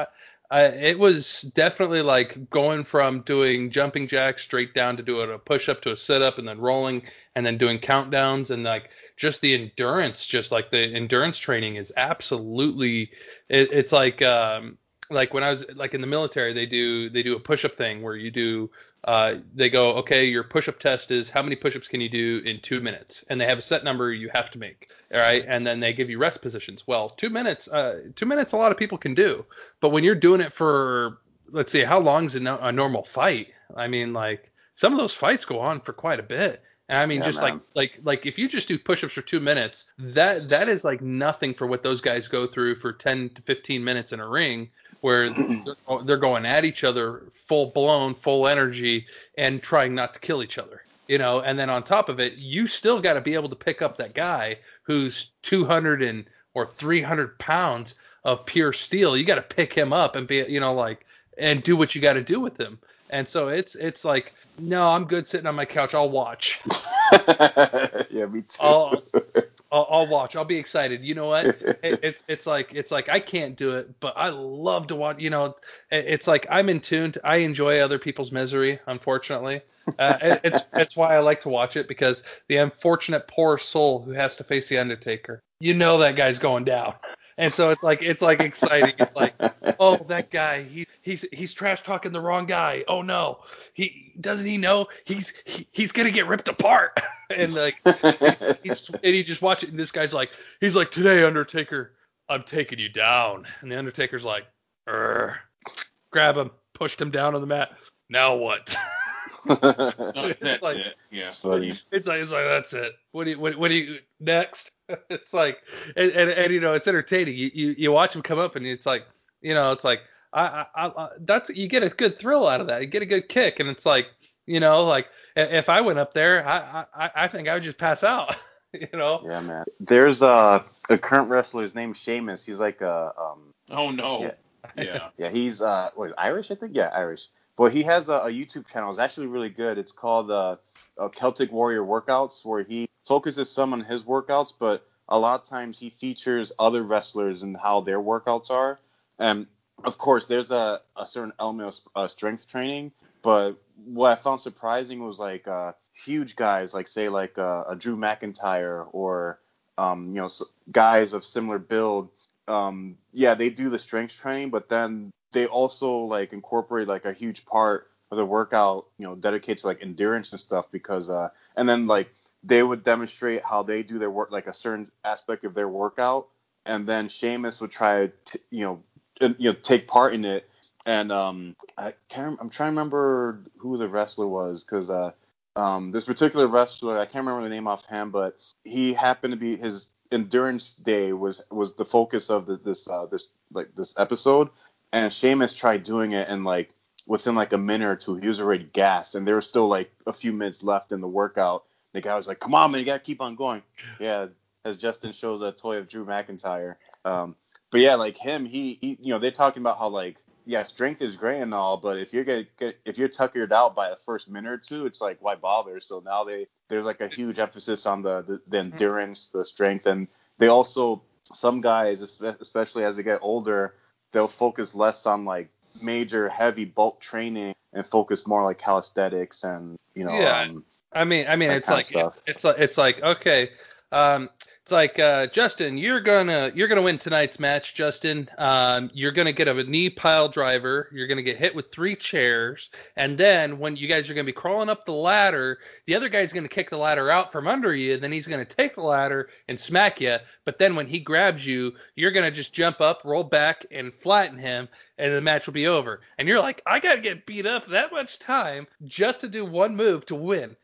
definitely like going from doing jumping jacks straight down to doing a push up to a sit up and then rolling and then doing countdowns, and like just the endurance, just like the endurance training is absolutely, it's like when I was like in the military, they do a push up thing where you do. They go, okay, your push-up test is how many push-ups can you do in 2 minutes, and they have a set number you have to make, all right, and then they give you rest positions. Well, 2 minutes, a lot of people can do, but when you're doing it for, let's see, how long is a normal fight? I mean, like some of those fights go on for quite a bit. And I mean, Yeah, just man. like if you just do push-ups for 2 minutes, that is like nothing for what those guys go through for 10 to 15 minutes in a ring, where they're going at each other full blown, full energy, and trying not to kill each other, you know. And then on top of it, you still got to be able to pick up that guy who's 200 or 300 pounds of pure steel. You got to pick him up and be, you know, like, and do what you got to do with him. And so it's like, no, I'm good sitting on my couch. I'll watch. Yeah, me too. I'll watch. I'll be excited. You know what? It's like I can't do it, but I love to watch. You know, it's like I'm in tune. I enjoy other people's misery. Unfortunately, it's why I like to watch it, because the unfortunate poor soul who has to face the Undertaker. You know that guy's going down. And so it's like exciting. It's like, oh, that guy, he's trash talking the wrong guy. Oh no, he know he's gonna get ripped apart. And like he just watch it, and this guy's like, he's like, today, Undertaker, I'm taking you down. And the Undertaker's like, grab him, pushed him down on the mat. Now what? No, that's like, it. Yeah. It's like that's it. What do you next? It's like, and you know, it's entertaining. You watch him come up, and it's like, you know, it's like I that's, you get a good thrill out of that. You get a good kick, and it's like, you know, like if I went up there, I think I would just pass out. You know? Yeah, man. There's a current wrestler. His name's Sheamus. He's like Oh no. Yeah. Yeah, he's Irish, I think. Yeah, Irish. But he has a YouTube channel. It's actually really good. It's called Celtic Warrior Workouts, where he focuses some on his workouts, but a lot of times he features other wrestlers and how their workouts are. And of course, there's a certain element of strength training. But what I found surprising was like huge guys, like say like a Drew McIntyre or you know, guys of similar build. Yeah, they do the strength training, but then they also like incorporate like a huge part of the workout, you know, dedicated to like endurance and stuff, because and then like they would demonstrate how they do their work, like a certain aspect of their workout, and then Sheamus would try to, you know, take part in it. And I'm trying to remember who the wrestler was, because this particular wrestler, I can't remember the name offhand, but he happened to be, his endurance day was the focus of this episode, and Sheamus tried doing it, and like within like a minute or two he was already gassed, and there was still like a few minutes left in the workout. The guy was like, come on man, you gotta keep on going. Yeah, as Justin shows a toy of Drew McIntyre. But yeah, like him, he you know, they're talking about how like, yeah, strength is great and all, but if you're tuckered out by the first minute or two, it's like, why bother? So now there's like a huge emphasis on the endurance, the strength, and they also, some guys, especially as they get older, they'll focus less on like major heavy bulk training and focus more like calisthenics and, you know, yeah. I mean, it's like it's like, okay, it's like, Justin, you're gonna win tonight's match, Justin. You're gonna get a knee pile driver. You're gonna get hit with 3 chairs, and then when you guys are gonna be crawling up the ladder, the other guy's gonna kick the ladder out from under you, and then he's gonna take the ladder and smack you. But then when he grabs you, you're gonna just jump up, roll back, and flatten him, and the match will be over. And you're like, I gotta get beat up that much time just to do one move to win.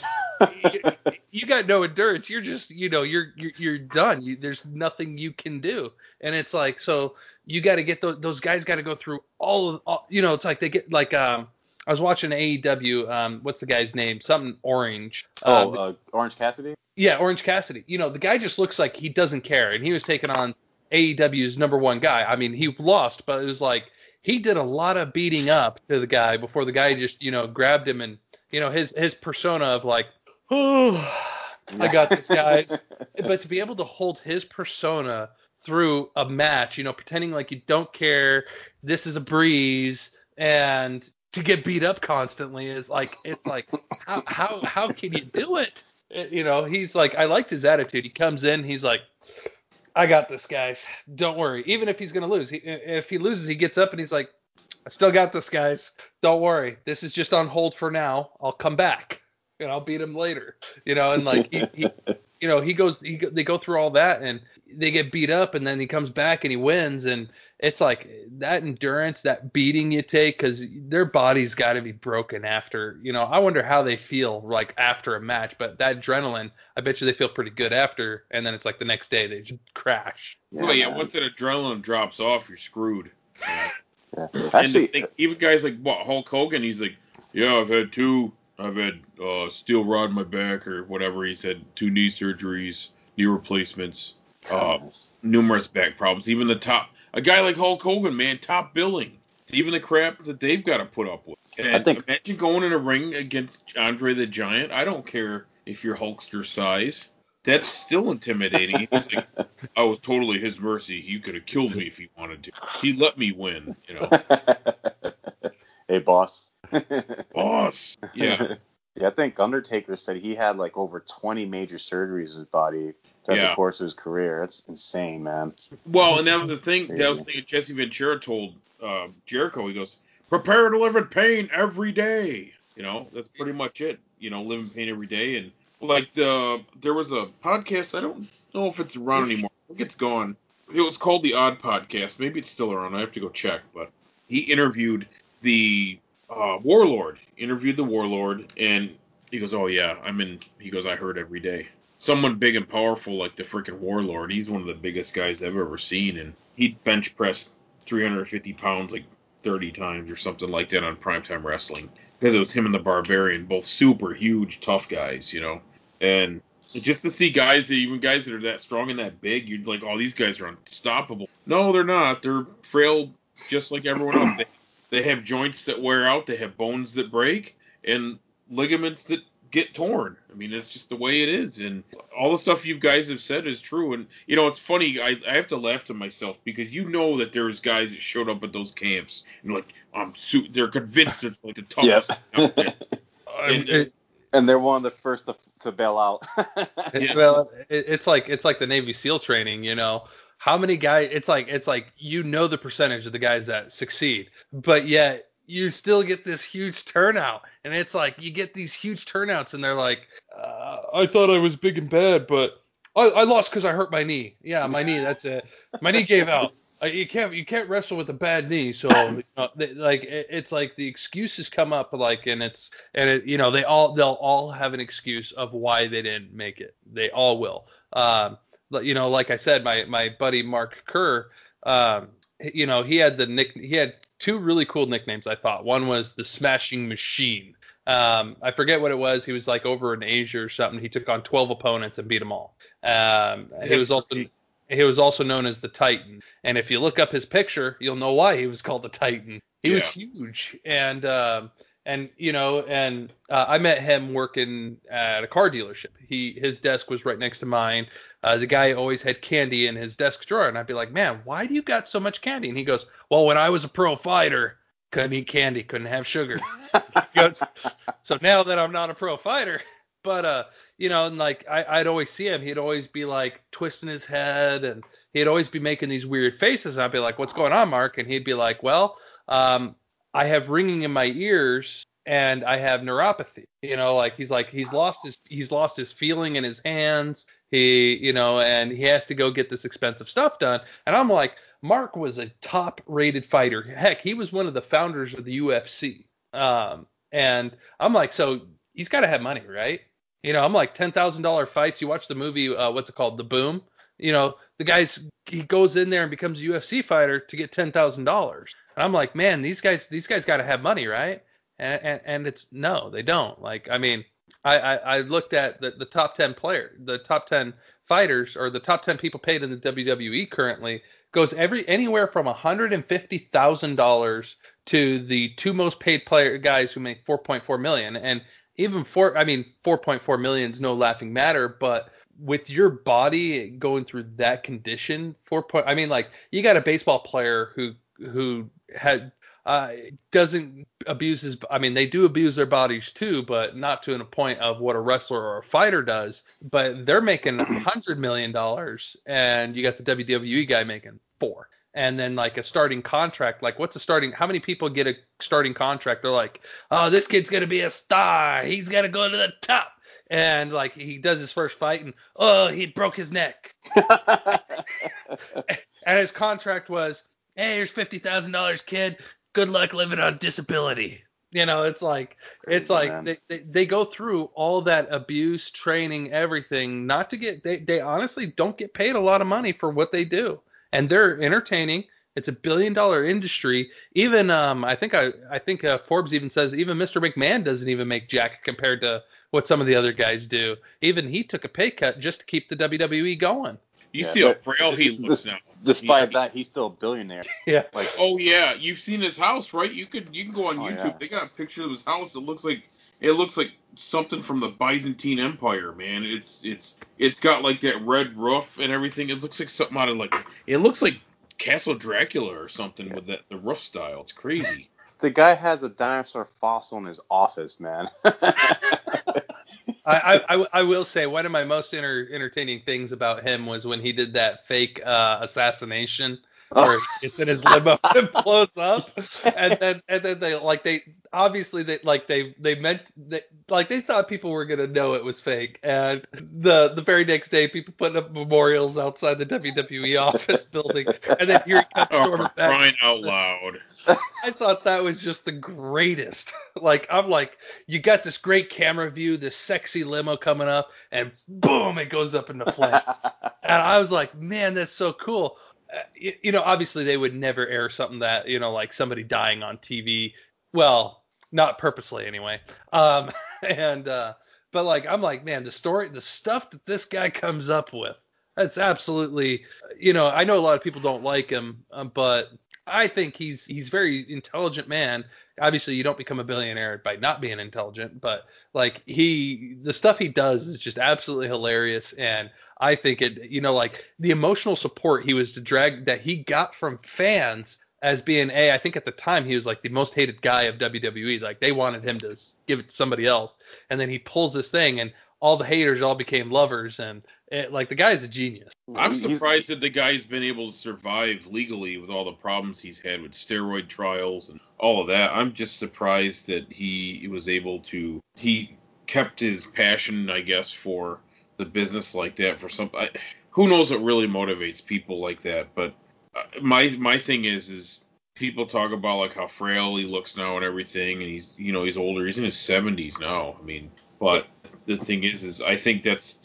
You got no endurance. You're just, you know, you're done. There's nothing you can do. And it's like, so you got to get those guys got to go through all, you know, it's like they get like, I was watching AEW. What's the guy's name? Something Orange. Orange Cassidy? Yeah, Orange Cassidy. You know, the guy just looks like he doesn't care. And he was taking on AEW's number one guy. I mean, he lost, but it was like he did a lot of beating up to the guy before the guy just, grabbed him and, his persona of like, oh, I got this, guys. But to be able to hold his persona through a match, pretending like you don't care, this is a breeze, and to get beat up constantly is like, it's like, how can you do it? He's like, I liked his attitude. He comes in, he's like, I got this, guys. Don't worry. Even if he's going to lose. If he loses, he gets up and he's like, I still got this, guys. Don't worry. This is just on hold for now. I'll come back and I'll beat him later. And like they go through all that and they get beat up and then he comes back and he wins. And it's like that endurance, that beating you take, because their body's got to be broken after, I wonder how they feel like after a match, but that adrenaline, I bet you they feel pretty good after. And then it's like the next day they just crash. Yeah, once that adrenaline drops off, you're screwed. Yeah. Actually, even guys like Hulk Hogan, he's like, yeah, I've had steel rod in my back or whatever. He said 2 knee surgeries, knee replacements, numerous back problems. Even a guy like Hulk Hogan, man, top billing. Even the crap that they've got to put up with. And imagine going in a ring against Andre the Giant. I don't care if you're Hulkster size. That's still intimidating. He's like, I was totally his mercy. He could have killed me if he wanted to. He let me win, Hey, boss. Boss. Yeah. Yeah, I think Undertaker said he had like over 20 major surgeries in his body throughout the course of his career. That's insane, man. Well, and that was the thing. That was the thing Jesse Ventura told Jericho. He goes, prepare to live in pain every day. That's pretty much it. Live in pain every day. And like there was a podcast. I don't know if it's around anymore. I think it's gone. It was called The Odd Podcast. Maybe it's still around. I have to go check. But he interviewed the Warlord. Interviewed the Warlord, and he goes, "Oh yeah, He goes, I heard every day. Someone big and powerful like the freaking Warlord. He's one of the biggest guys I've ever seen, and he bench pressed 350 pounds like 30 times or something like that on Primetime Wrestling." Because it was him and the Barbarian, both super huge, tough guys, And just to see guys that are that strong and that big, you'd like, oh, these guys are unstoppable. No, they're not. They're frail just like everyone else. They have joints that wear out. They have bones that break and ligaments that get torn. I mean, it's just the way it is. And all the stuff you guys have said is true. And, it's funny. I have to laugh to myself because that there's guys that showed up at those camps and like, they're convinced it's like the toughest. Yep. And they're one of the first to bail out. Yeah. Well, it's like the Navy SEAL training, How many guys? It's like the percentage of the guys that succeed, but yet you still get this huge turnout, and it's like you get these huge turnouts, and they're like, I thought I was big and bad, but I lost because I hurt my knee. Yeah, my knee. That's it. My knee gave out. You can't wrestle with a bad knee. So it's like the excuses come up they'll all have an excuse of why they didn't make it. They all will. Like I said, my buddy Mark Kerr, he had 2 really cool nicknames. I thought one was the Smashing Machine. I forget what it was. He was like over in Asia or something. He took on 12 opponents and beat them all. He was also known as the Titan. And if you look up his picture, you'll know why he was called the Titan. He was huge. And I met him working at a car dealership. His desk was right next to mine. The guy always had candy in his desk drawer. And I'd be like, man, why do you got so much candy? And he goes, well, when I was a pro fighter, couldn't eat candy, couldn't have sugar. He goes, so now that I'm not a pro fighter, but and like I'd always see him, he'd always be like twisting his head, and he'd always be making these weird faces. And I'd be like, what's going on, Mark? And he'd be like, well, I have ringing in my ears and I have neuropathy. He's lost his feeling in his hands. And he has to go get this expensive stuff done. And I'm like, Mark was a top-rated fighter. Heck, he was one of the founders of the UFC. And I'm like, so he's got to have money, right? I'm like $10,000 fights. You watch the movie, what's it called? The Boom. He goes in there and becomes a UFC fighter to get $10,000. And I'm like, man, these guys got to have money, right? And it's no, they don't. Like, I mean, I looked at the top 10 the top 10 fighters, or the top 10 people paid in the WWE currently, goes anywhere from $150,000 to the two most paid guys who make 4.4 million. And even 4.4 million is no laughing matter, but with your body going through that condition, you got a baseball player who had doesn't abuse his. I mean, they do abuse their bodies too, but not to a point of what a wrestler or a fighter does. But they're making $100 million, and you got the WWE guy making $4 million. And then like a starting contract, like how many people get a starting contract? They're like, oh, this kid's gonna be a star. He's gonna go to the top. And like he does his first fight, and he broke his neck. And his contract was, hey, here's $50,000, kid. Good luck living on disability. It's like they go through all that abuse, training, everything, not to get. They honestly don't get paid a lot of money for what they do, and they're entertaining. It's $1 billion industry. Even I think Forbes even says even Mr. McMahon doesn't even make jack compared to what some of the other guys do. Even he took a pay cut just to keep the WWE going. You see how frail he looks now. Despite that, he's still a billionaire. Yeah. Oh yeah, you've seen his house, right? You can go on YouTube. Yeah. They got a picture of his house. It looks like something from the Byzantine Empire, man. It's got like that red roof and everything. It looks like something out of it looks like Castle Dracula or something with the roof style. It's crazy. The guy has a dinosaur fossil in his office, man. I will say one of my most entertaining things about him was when he did that fake assassination where it's in his limo and blows up, and then they thought people were gonna know it was fake, and the very next day people putting up memorials outside the WWE office building, and then here he comes storming back. Crying out loud. I thought that was just the greatest. I'm like, you got this great camera view, this sexy limo coming up, and boom, it goes up into flames. And I was like, man, that's so cool. Obviously they would never air something that, like somebody dying on TV. Well, not purposely anyway. But I'm like, man, the stuff that this guy comes up with, that's absolutely, I know a lot of people don't like him, but I think he's very intelligent man. Obviously, you don't become a billionaire by not being intelligent, but the stuff he does is just absolutely hilarious. And I think the emotional support that he got from fans as being I think at the time he was like the most hated guy of WWE. Like they wanted him to give it to somebody else, and then he pulls this thing, and all the haters all became lovers, and the guy's a genius. I'm surprised that the guy's been able to survive legally with all the problems he's had with steroid trials and all of that. I'm just surprised that he was able to. He kept his passion, I guess, for the business like that. For something, who knows what really motivates people like that? But my thing is people talk about like how frail he looks now and everything, and he's older. He's in his 70s now. I mean, but the thing is I think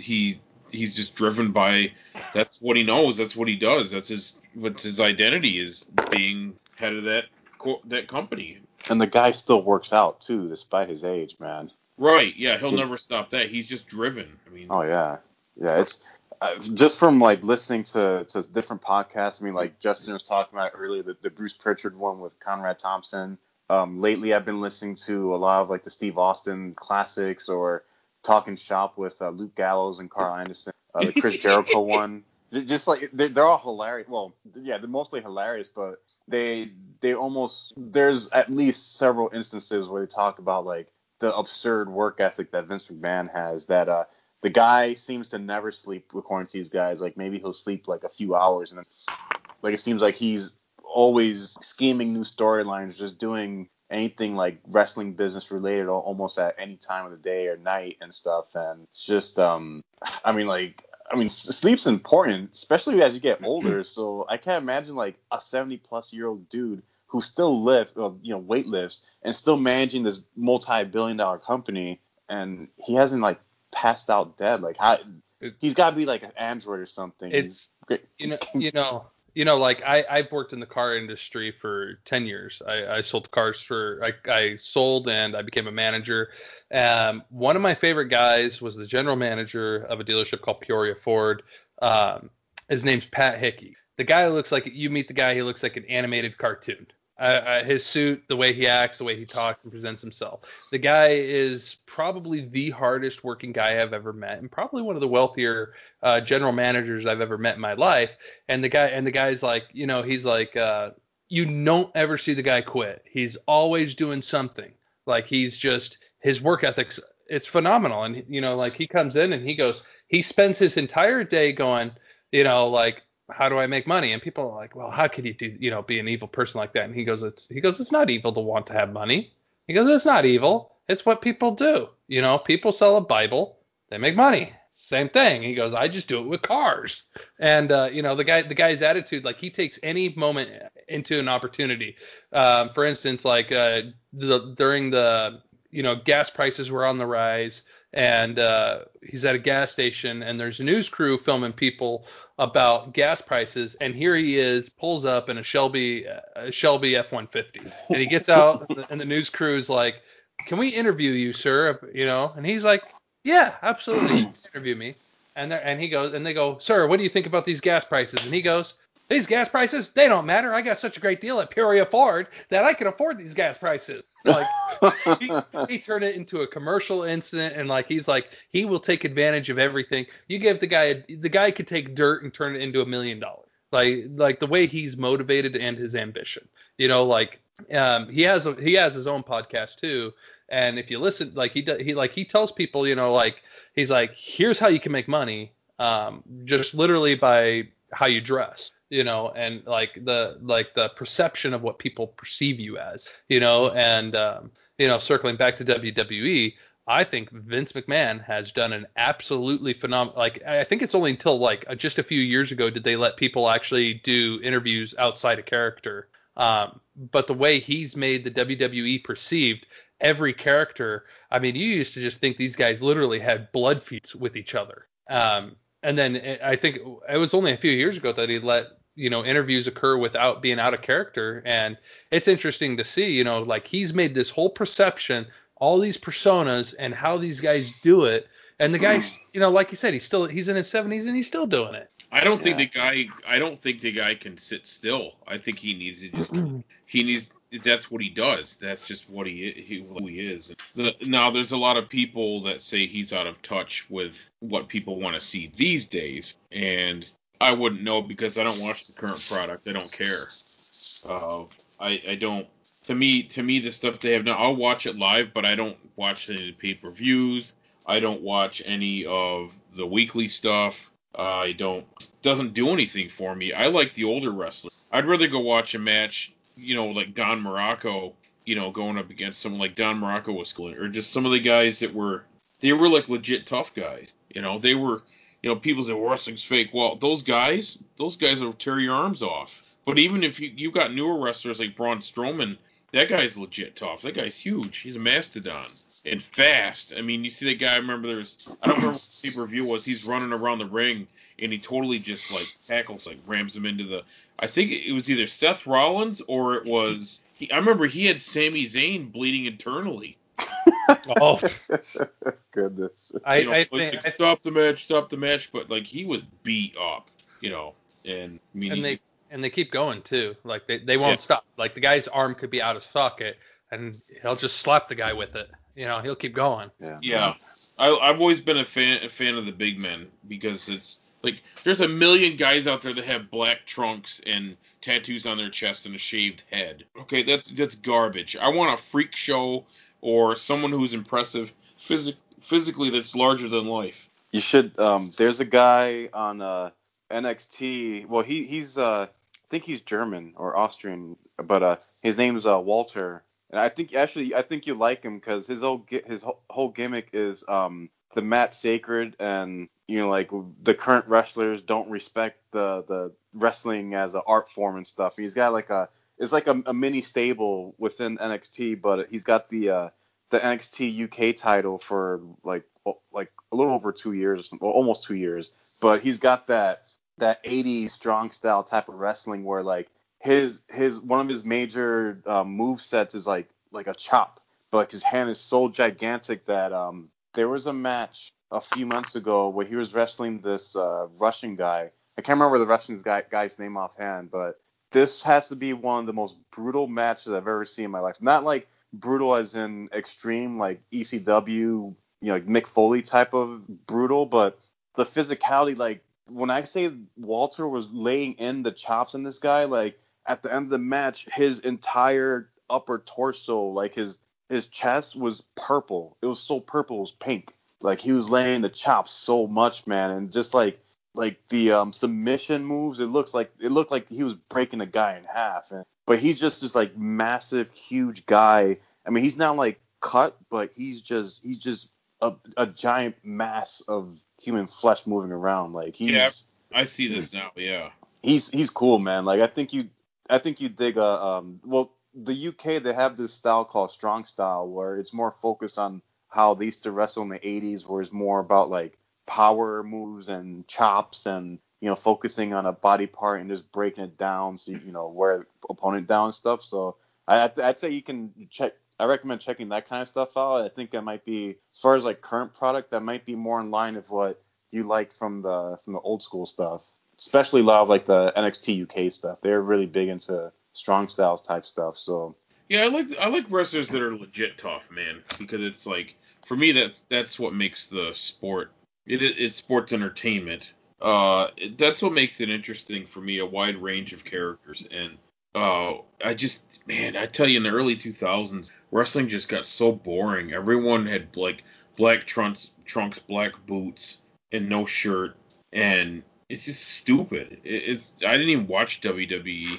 he's just driven by, that's what he knows, that's what he does, that's his identity is being head of that company. And the guy still works out too, despite his age, man. Right? Yeah, he'll never stop that. He's just driven. I mean. Oh yeah. It's just from listening to different podcasts. I mean, like Justin was talking about earlier, the Bruce Pritchard one with Conrad Thompson. Lately, I've been listening to a lot of the Steve Austin classics, or Talking Shop with Luke Gallows and Carl Anderson. The Chris Jericho one. Just they're all hilarious. Well, yeah, they're mostly hilarious, but they almost, there's at least several instances where they talk about the absurd work ethic that Vince McMahon has, that the guy seems to never sleep, according to these guys. Maybe he'll sleep a few hours, and then it seems like he's always scheming new storylines, just doing anything wrestling business related almost at any time of the day or night and stuff. And it's just sleep's important, especially as you get older. So I can't imagine a 70-plus-year-old dude who still weight lifts and still managing this multi-billion-dollar company, and he hasn't passed out dead. He's got to be an android or something. It's like I've worked in the car industry for 10 years. I sold cars I sold and I became a manager. One of my favorite guys was the general manager of a dealership called Peoria Ford. His name's Pat Hickey. The guy looks like, you meet the guy, he looks like an animated cartoon. His suit, the way he acts, the way he talks and presents himself. The guy is probably the hardest working guy I've ever met, and probably one of the wealthier general managers I've ever met in my life. And the guy's like, he's like, you don't ever see the guy quit. He's always doing something. Like his work ethics, it's phenomenal. And like he comes in and he spends his entire day going, like, how do I make money? And people are like, well, how could you be an evil person like that? And he goes, it's not evil to want to have money. He goes, it's not evil. It's what people do. People sell a Bible, they make money. Same thing. He goes, I just do it with cars. And the guy's attitude, like he takes any moment into an opportunity. For instance, like during the gas prices were on the rise, and he's at a gas station, and there's a news crew filming people about gas prices, and here he is, pulls up in a Shelby F-150, and he gets out, and the news crew's like, can we interview you, sir? And he's like, yeah, absolutely, you can interview me. And they go, sir, what do you think about these gas prices? And he goes, these gas prices, they don't matter. I got such a great deal at Peoria Ford that I can afford these gas prices. Like he turned it into a commercial incident, and like he's like, he will take advantage of everything. You give the guy could take dirt and turn it into $1 million. Like the way he's motivated and his ambition. He has his own podcast too. And if you listen, like he tells people, he's like, here's how you can make money, just literally by how you dress, and like the perception of what people perceive you as, and circling back to WWE, I think Vince McMahon has done an absolutely phenomenal. Like, I think it's only until just a few years ago did they let people actually do interviews outside of character. But the way he's made the WWE perceived, every character, I mean, you used to just think these guys literally had blood feuds with each other. And then I think it was only a few years ago that he let interviews occur without being out of character. And it's interesting to see, like he's made this whole perception, all these personas, and how these guys do it. And the guy's, like you said, he's in his 70s and he's still doing it. I don't think the guy can sit still. I think he needs that's what he does. That's just what who he is. Now, there's a lot of people that say he's out of touch with what people want to see these days, and I wouldn't know because I don't watch the current product. I don't care. I don't. To me, the stuff they have now, I'll watch it live, but I don't watch any of the pay-per-views. I don't watch any of the weekly stuff. Doesn't do anything for me. I like the older wrestlers. I'd rather go watch a match, like Don Morocco, going up against someone like Don Morocco was cool, or just some of the guys that were like legit tough guys. They were, people say wrestling's fake. Well, those guys will tear your arms off. But even if you got newer wrestlers like Braun Strowman, that guy's legit tough. That guy's huge. He's a mastodon and fast. I mean, you see that guy. I don't remember what the pay-per-view was. He's running around the ring and he totally just tackles, rams him into the. I think it was either Seth Rollins or it was. I remember he had Sami Zayn bleeding internally. Oh goodness! I think stop the match, but he was beat up, and I mean. And they keep going too. Like they won't stop. Like the guy's arm could be out of socket, and he'll just slap the guy with it. He'll keep going. Yeah. I've always been a fan of the big men because it's like there's a million guys out there that have black trunks and tattoos on their chest and a shaved head. Okay, that's garbage. I want a freak show or someone who's impressive physically that's larger than life. You should. There's a guy on NXT. Well, he's I think he's German or Austrian, but his name's Walter. And I think you like him because his whole gimmick is the mat sacred, and the current wrestlers don't respect the wrestling as an art form and stuff. He's got it's like a mini stable within NXT, but he's got the NXT UK title for like a little over 2 years, or almost 2 years. But he's got that that 80s strong style type of wrestling where like his one of his major move sets is like a chop, but like his hand is so gigantic that there was a match a few months ago where he was wrestling this Russian guy. I can't remember the Russian guy's name offhand, but this has to be one of the most brutal matches I've ever seen in my life. Not like brutal as in extreme, like ECW, like Mick Foley type of brutal, but the physicality, like when I say Walter was laying in the chops in this guy, like at the end of the match, his entire upper torso, like his chest was purple. It was so purple, it was pink. Like he was laying the chops so much, man, and just like the submission moves, it looked like he was breaking a guy in half. But he's just this like massive, huge guy. I mean, he's not like cut, but he's just a giant mass of human flesh moving around. Like he's I see this now. Yeah, he's cool, man. Like I think you dig well, the UK, they have this style called strong style where it's more focused on how they used to wrestle in the 80s, where it's more about like power moves and chops and focusing on a body part and just breaking it down so wear the opponent down and stuff. So I'd say you can check. I recommend checking that kind of stuff out. I think that might be, as far as like current product, that might be more in line with what you liked from the old school stuff. Especially a lot of like the NXT UK stuff. They're really big into strong styles type stuff. So yeah, I like wrestlers that are legit tough, man, because it's like, for me, that's what makes the sport. It's sports entertainment. That's what makes it interesting for me, a wide range of characters. And I tell you, in the early 2000s, wrestling just got so boring. Everyone had like black trunks, black boots, and no shirt, and it's just stupid. I didn't even watch WWE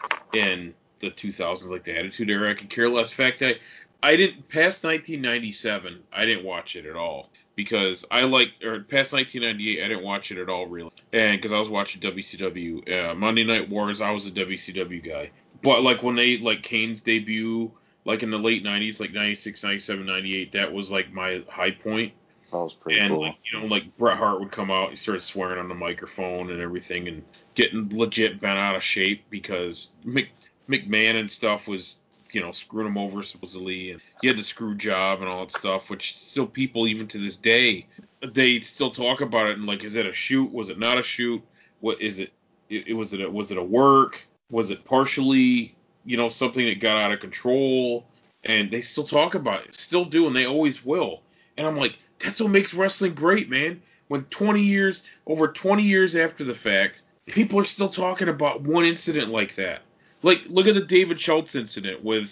in the 2000s, like the Attitude Era. I could care less. In fact, I didn't, past 1997, I didn't watch it at all. Because past 1998, I didn't watch it at all, really. And because I was watching WCW. Monday Night Wars, I was a WCW guy. But, like, when they, like, Kane's debut, like, in the late 90s, like, 96, 97, 98, that was, like, my high point. That was pretty cool. And, like, Bret Hart would come out, he started swearing on the microphone and everything, and getting legit bent out of shape because McMahon and stuff was, screwing him over supposedly, and he had the screw job and all that stuff, which still people, even to this day, they still talk about it, and like, is it a shoot? Was it not a shoot? What is it? Was it a work? Was it partially, something that got out of control? And they still talk about it, still do, and they always will. And I'm like, that's what makes wrestling great, man. When over 20 years after the fact, people are still talking about one incident like that. Like, look at the David Schultz incident with,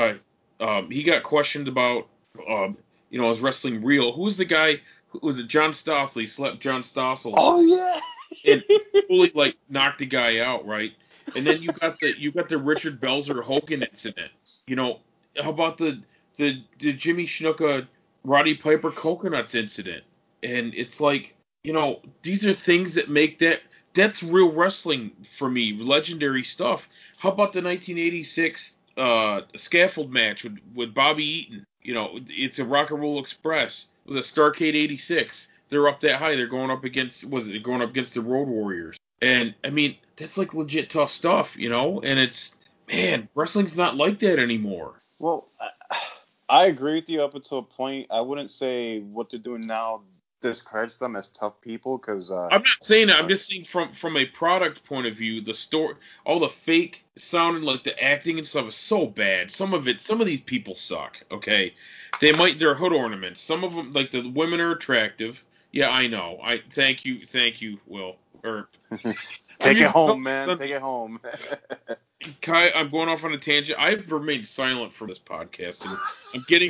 he got questioned about, is wrestling real? Who was the guy? Was it John Stossel? He slept John Stossel. Oh yeah. And fully like knocked the guy out, right? And then you got the Richard Belzer Hogan incident. How about the Jimmy Snuka Roddy Piper Coconuts incident? And it's like, these are things that make that's real wrestling for me, legendary stuff. How about the 1986 scaffold match with Bobby Eaton? It's a Rock and Roll Express. It was a Starrcade 86. They're up that high. They're going up against the Road Warriors. And, I mean, that's like legit tough stuff, And it's, man, wrestling's not like that anymore. Well, I agree with you up until a point. I wouldn't say what they're doing now discredits them as tough people, because I'm not saying that. I'm just saying from a product point of view, the story, all the fake sounding, like the acting and stuff is so bad. Some of these people suck. Okay, they're hood ornaments. Some of them, like the women, are attractive. Yeah, I know. Thank you, Will. Take it home, man. Take it home. Kai, I'm going off on a tangent. I've remained silent for this podcast, and I'm getting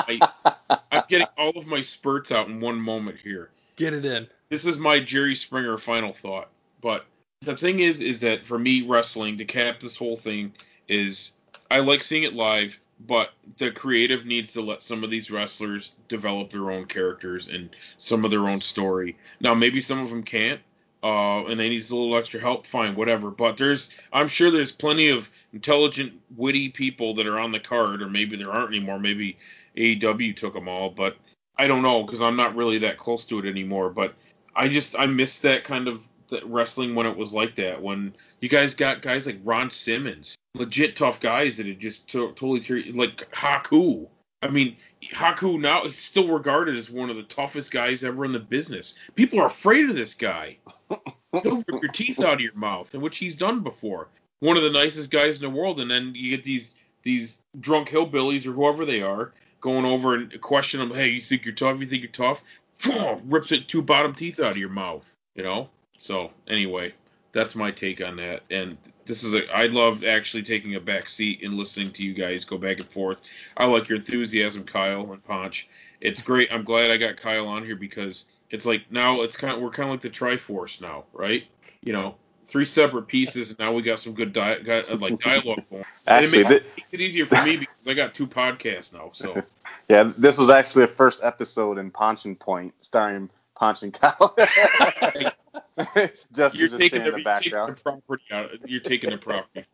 all of my spurts out in one moment here. Get it in. This is my Jerry Springer final thought. But the thing is that for me, wrestling, to cap this whole thing, is I like seeing it live, but the creative needs to let some of these wrestlers develop their own characters and some of their own story. Now, maybe some of them can't, and they need a little extra help, fine, whatever. But I'm sure there's plenty of intelligent, witty people that are on the card, or maybe there aren't anymore. Maybe AEW took them all, but I don't know, because I'm not really that close to it anymore. But I miss that kind of wrestling when it was like that. When you guys got guys like Ron Simmons, legit tough guys that had just totally like Haku. I mean, Haku now is still regarded as one of the toughest guys ever in the business. People are afraid of this guy. He'll rip your teeth out of your mouth, and which he's done before. One of the nicest guys in the world, and then you get these drunk hillbillies or whoever they are going over and question him. Hey, you think you're tough? You think you're tough? Rips it 2 bottom teeth out of your mouth. So anyway, that's my take on that. And I love actually taking a back seat and listening to you guys go back and forth. I like your enthusiasm, Kyle and Ponch. It's great. I'm glad I got Kyle on here because it's like now we're kind of like the Triforce now, right? 3 separate pieces, and now we got some good dialogue going. Actually, and it makes it easier for me because I got 2 podcasts now. So yeah, this was actually the first episode in Ponch and Point, starring Ponch and Kyle. Justin's just saying in the background. You're taking the property.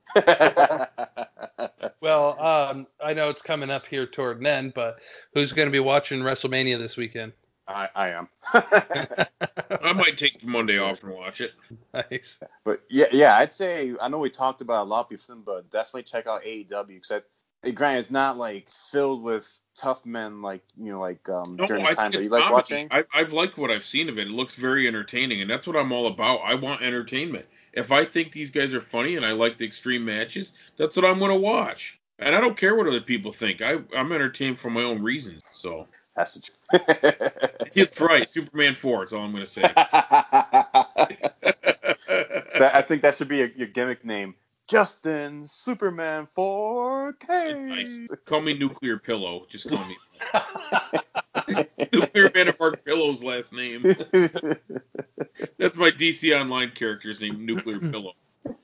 Well, I know it's coming up here toward an end, but who's going to be watching WrestleMania this weekend? I am. I might take Monday off and watch it. Nice. But yeah, I'd say, I know we talked about a lot before, but definitely check out AEW because granted, it's not like filled with tough men like during the time that you like watching. I've liked what I've seen of it. It looks very entertaining, and that's what I'm all about. I want entertainment. If I think these guys are funny and I like the extreme matches, that's what I'm going to watch. And I don't care what other people think. I'm entertained for my own reasons. So that's the truth. It's right. Superman 4. That's all I'm going to say. I think that should be your gimmick name. Justin Superman 4K. Nice. Call me Nuclear Pillow. Just call me. Nuclear Man of Mark Pillow's last name. That's my DC Online character's name, Nuclear Pillow.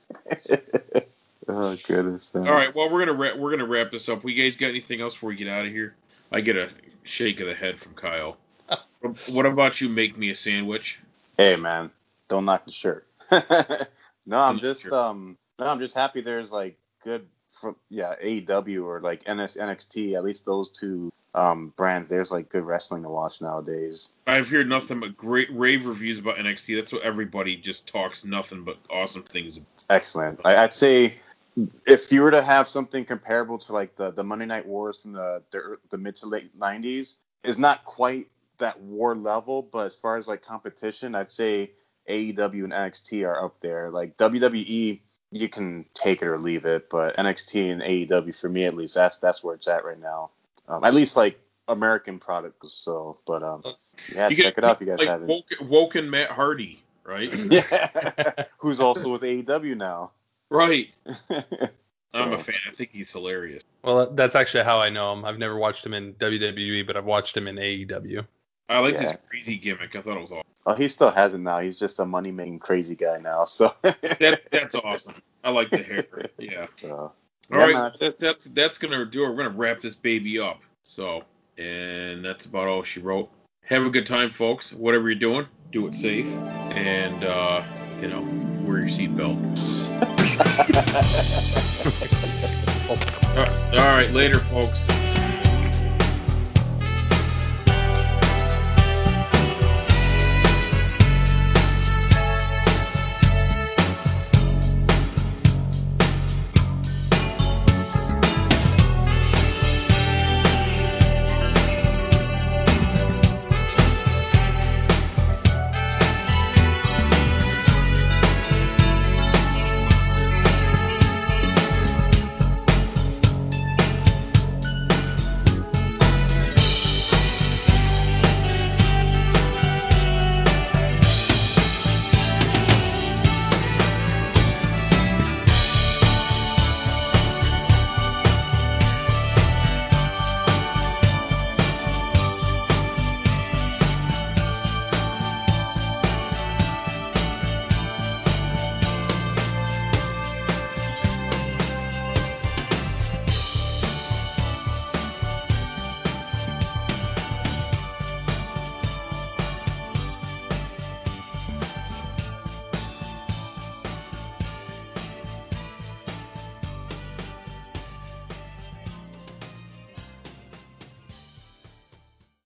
Oh goodness. All right. Well, we're gonna wrap this up. We guys got anything else before we get out of here? I get a shake of the head from Kyle. What about you? Make me a sandwich. Hey man, don't knock the shirt. No, I'm just happy there's like good AEW or like NXT, at least those 2 brands. There's like good wrestling to watch nowadays. I've heard nothing but great rave reviews about NXT. That's what everybody just talks nothing but awesome things about. Excellent. I'd say if you were to have something comparable to like the Monday Night Wars from the mid to late 90s, is not quite that war level, but as far as like competition, I'd say AEW and NXT are up there. Like WWE, you can take it or leave it, but NXT and AEW, for me at least, that's where it's at right now. At least like American products. So, but check it out if you guys like haven't. Woken Matt Hardy, right? Yeah, who's also with AEW now. Right. I'm a fan. I think he's hilarious. Well, that's actually how I know him. I've never watched him in WWE, but I've watched him in AEW. I like his crazy gimmick. I thought it was awesome. Oh, he still has it now. He's just a money-making crazy guy now. So that's awesome. I like the hair. Yeah. All right. That's gonna do it. We're gonna wrap this baby up. So, and that's about all she wrote. Have a good time, folks. Whatever you're doing, do it safe, and wear your seatbelt. All right, later, folks.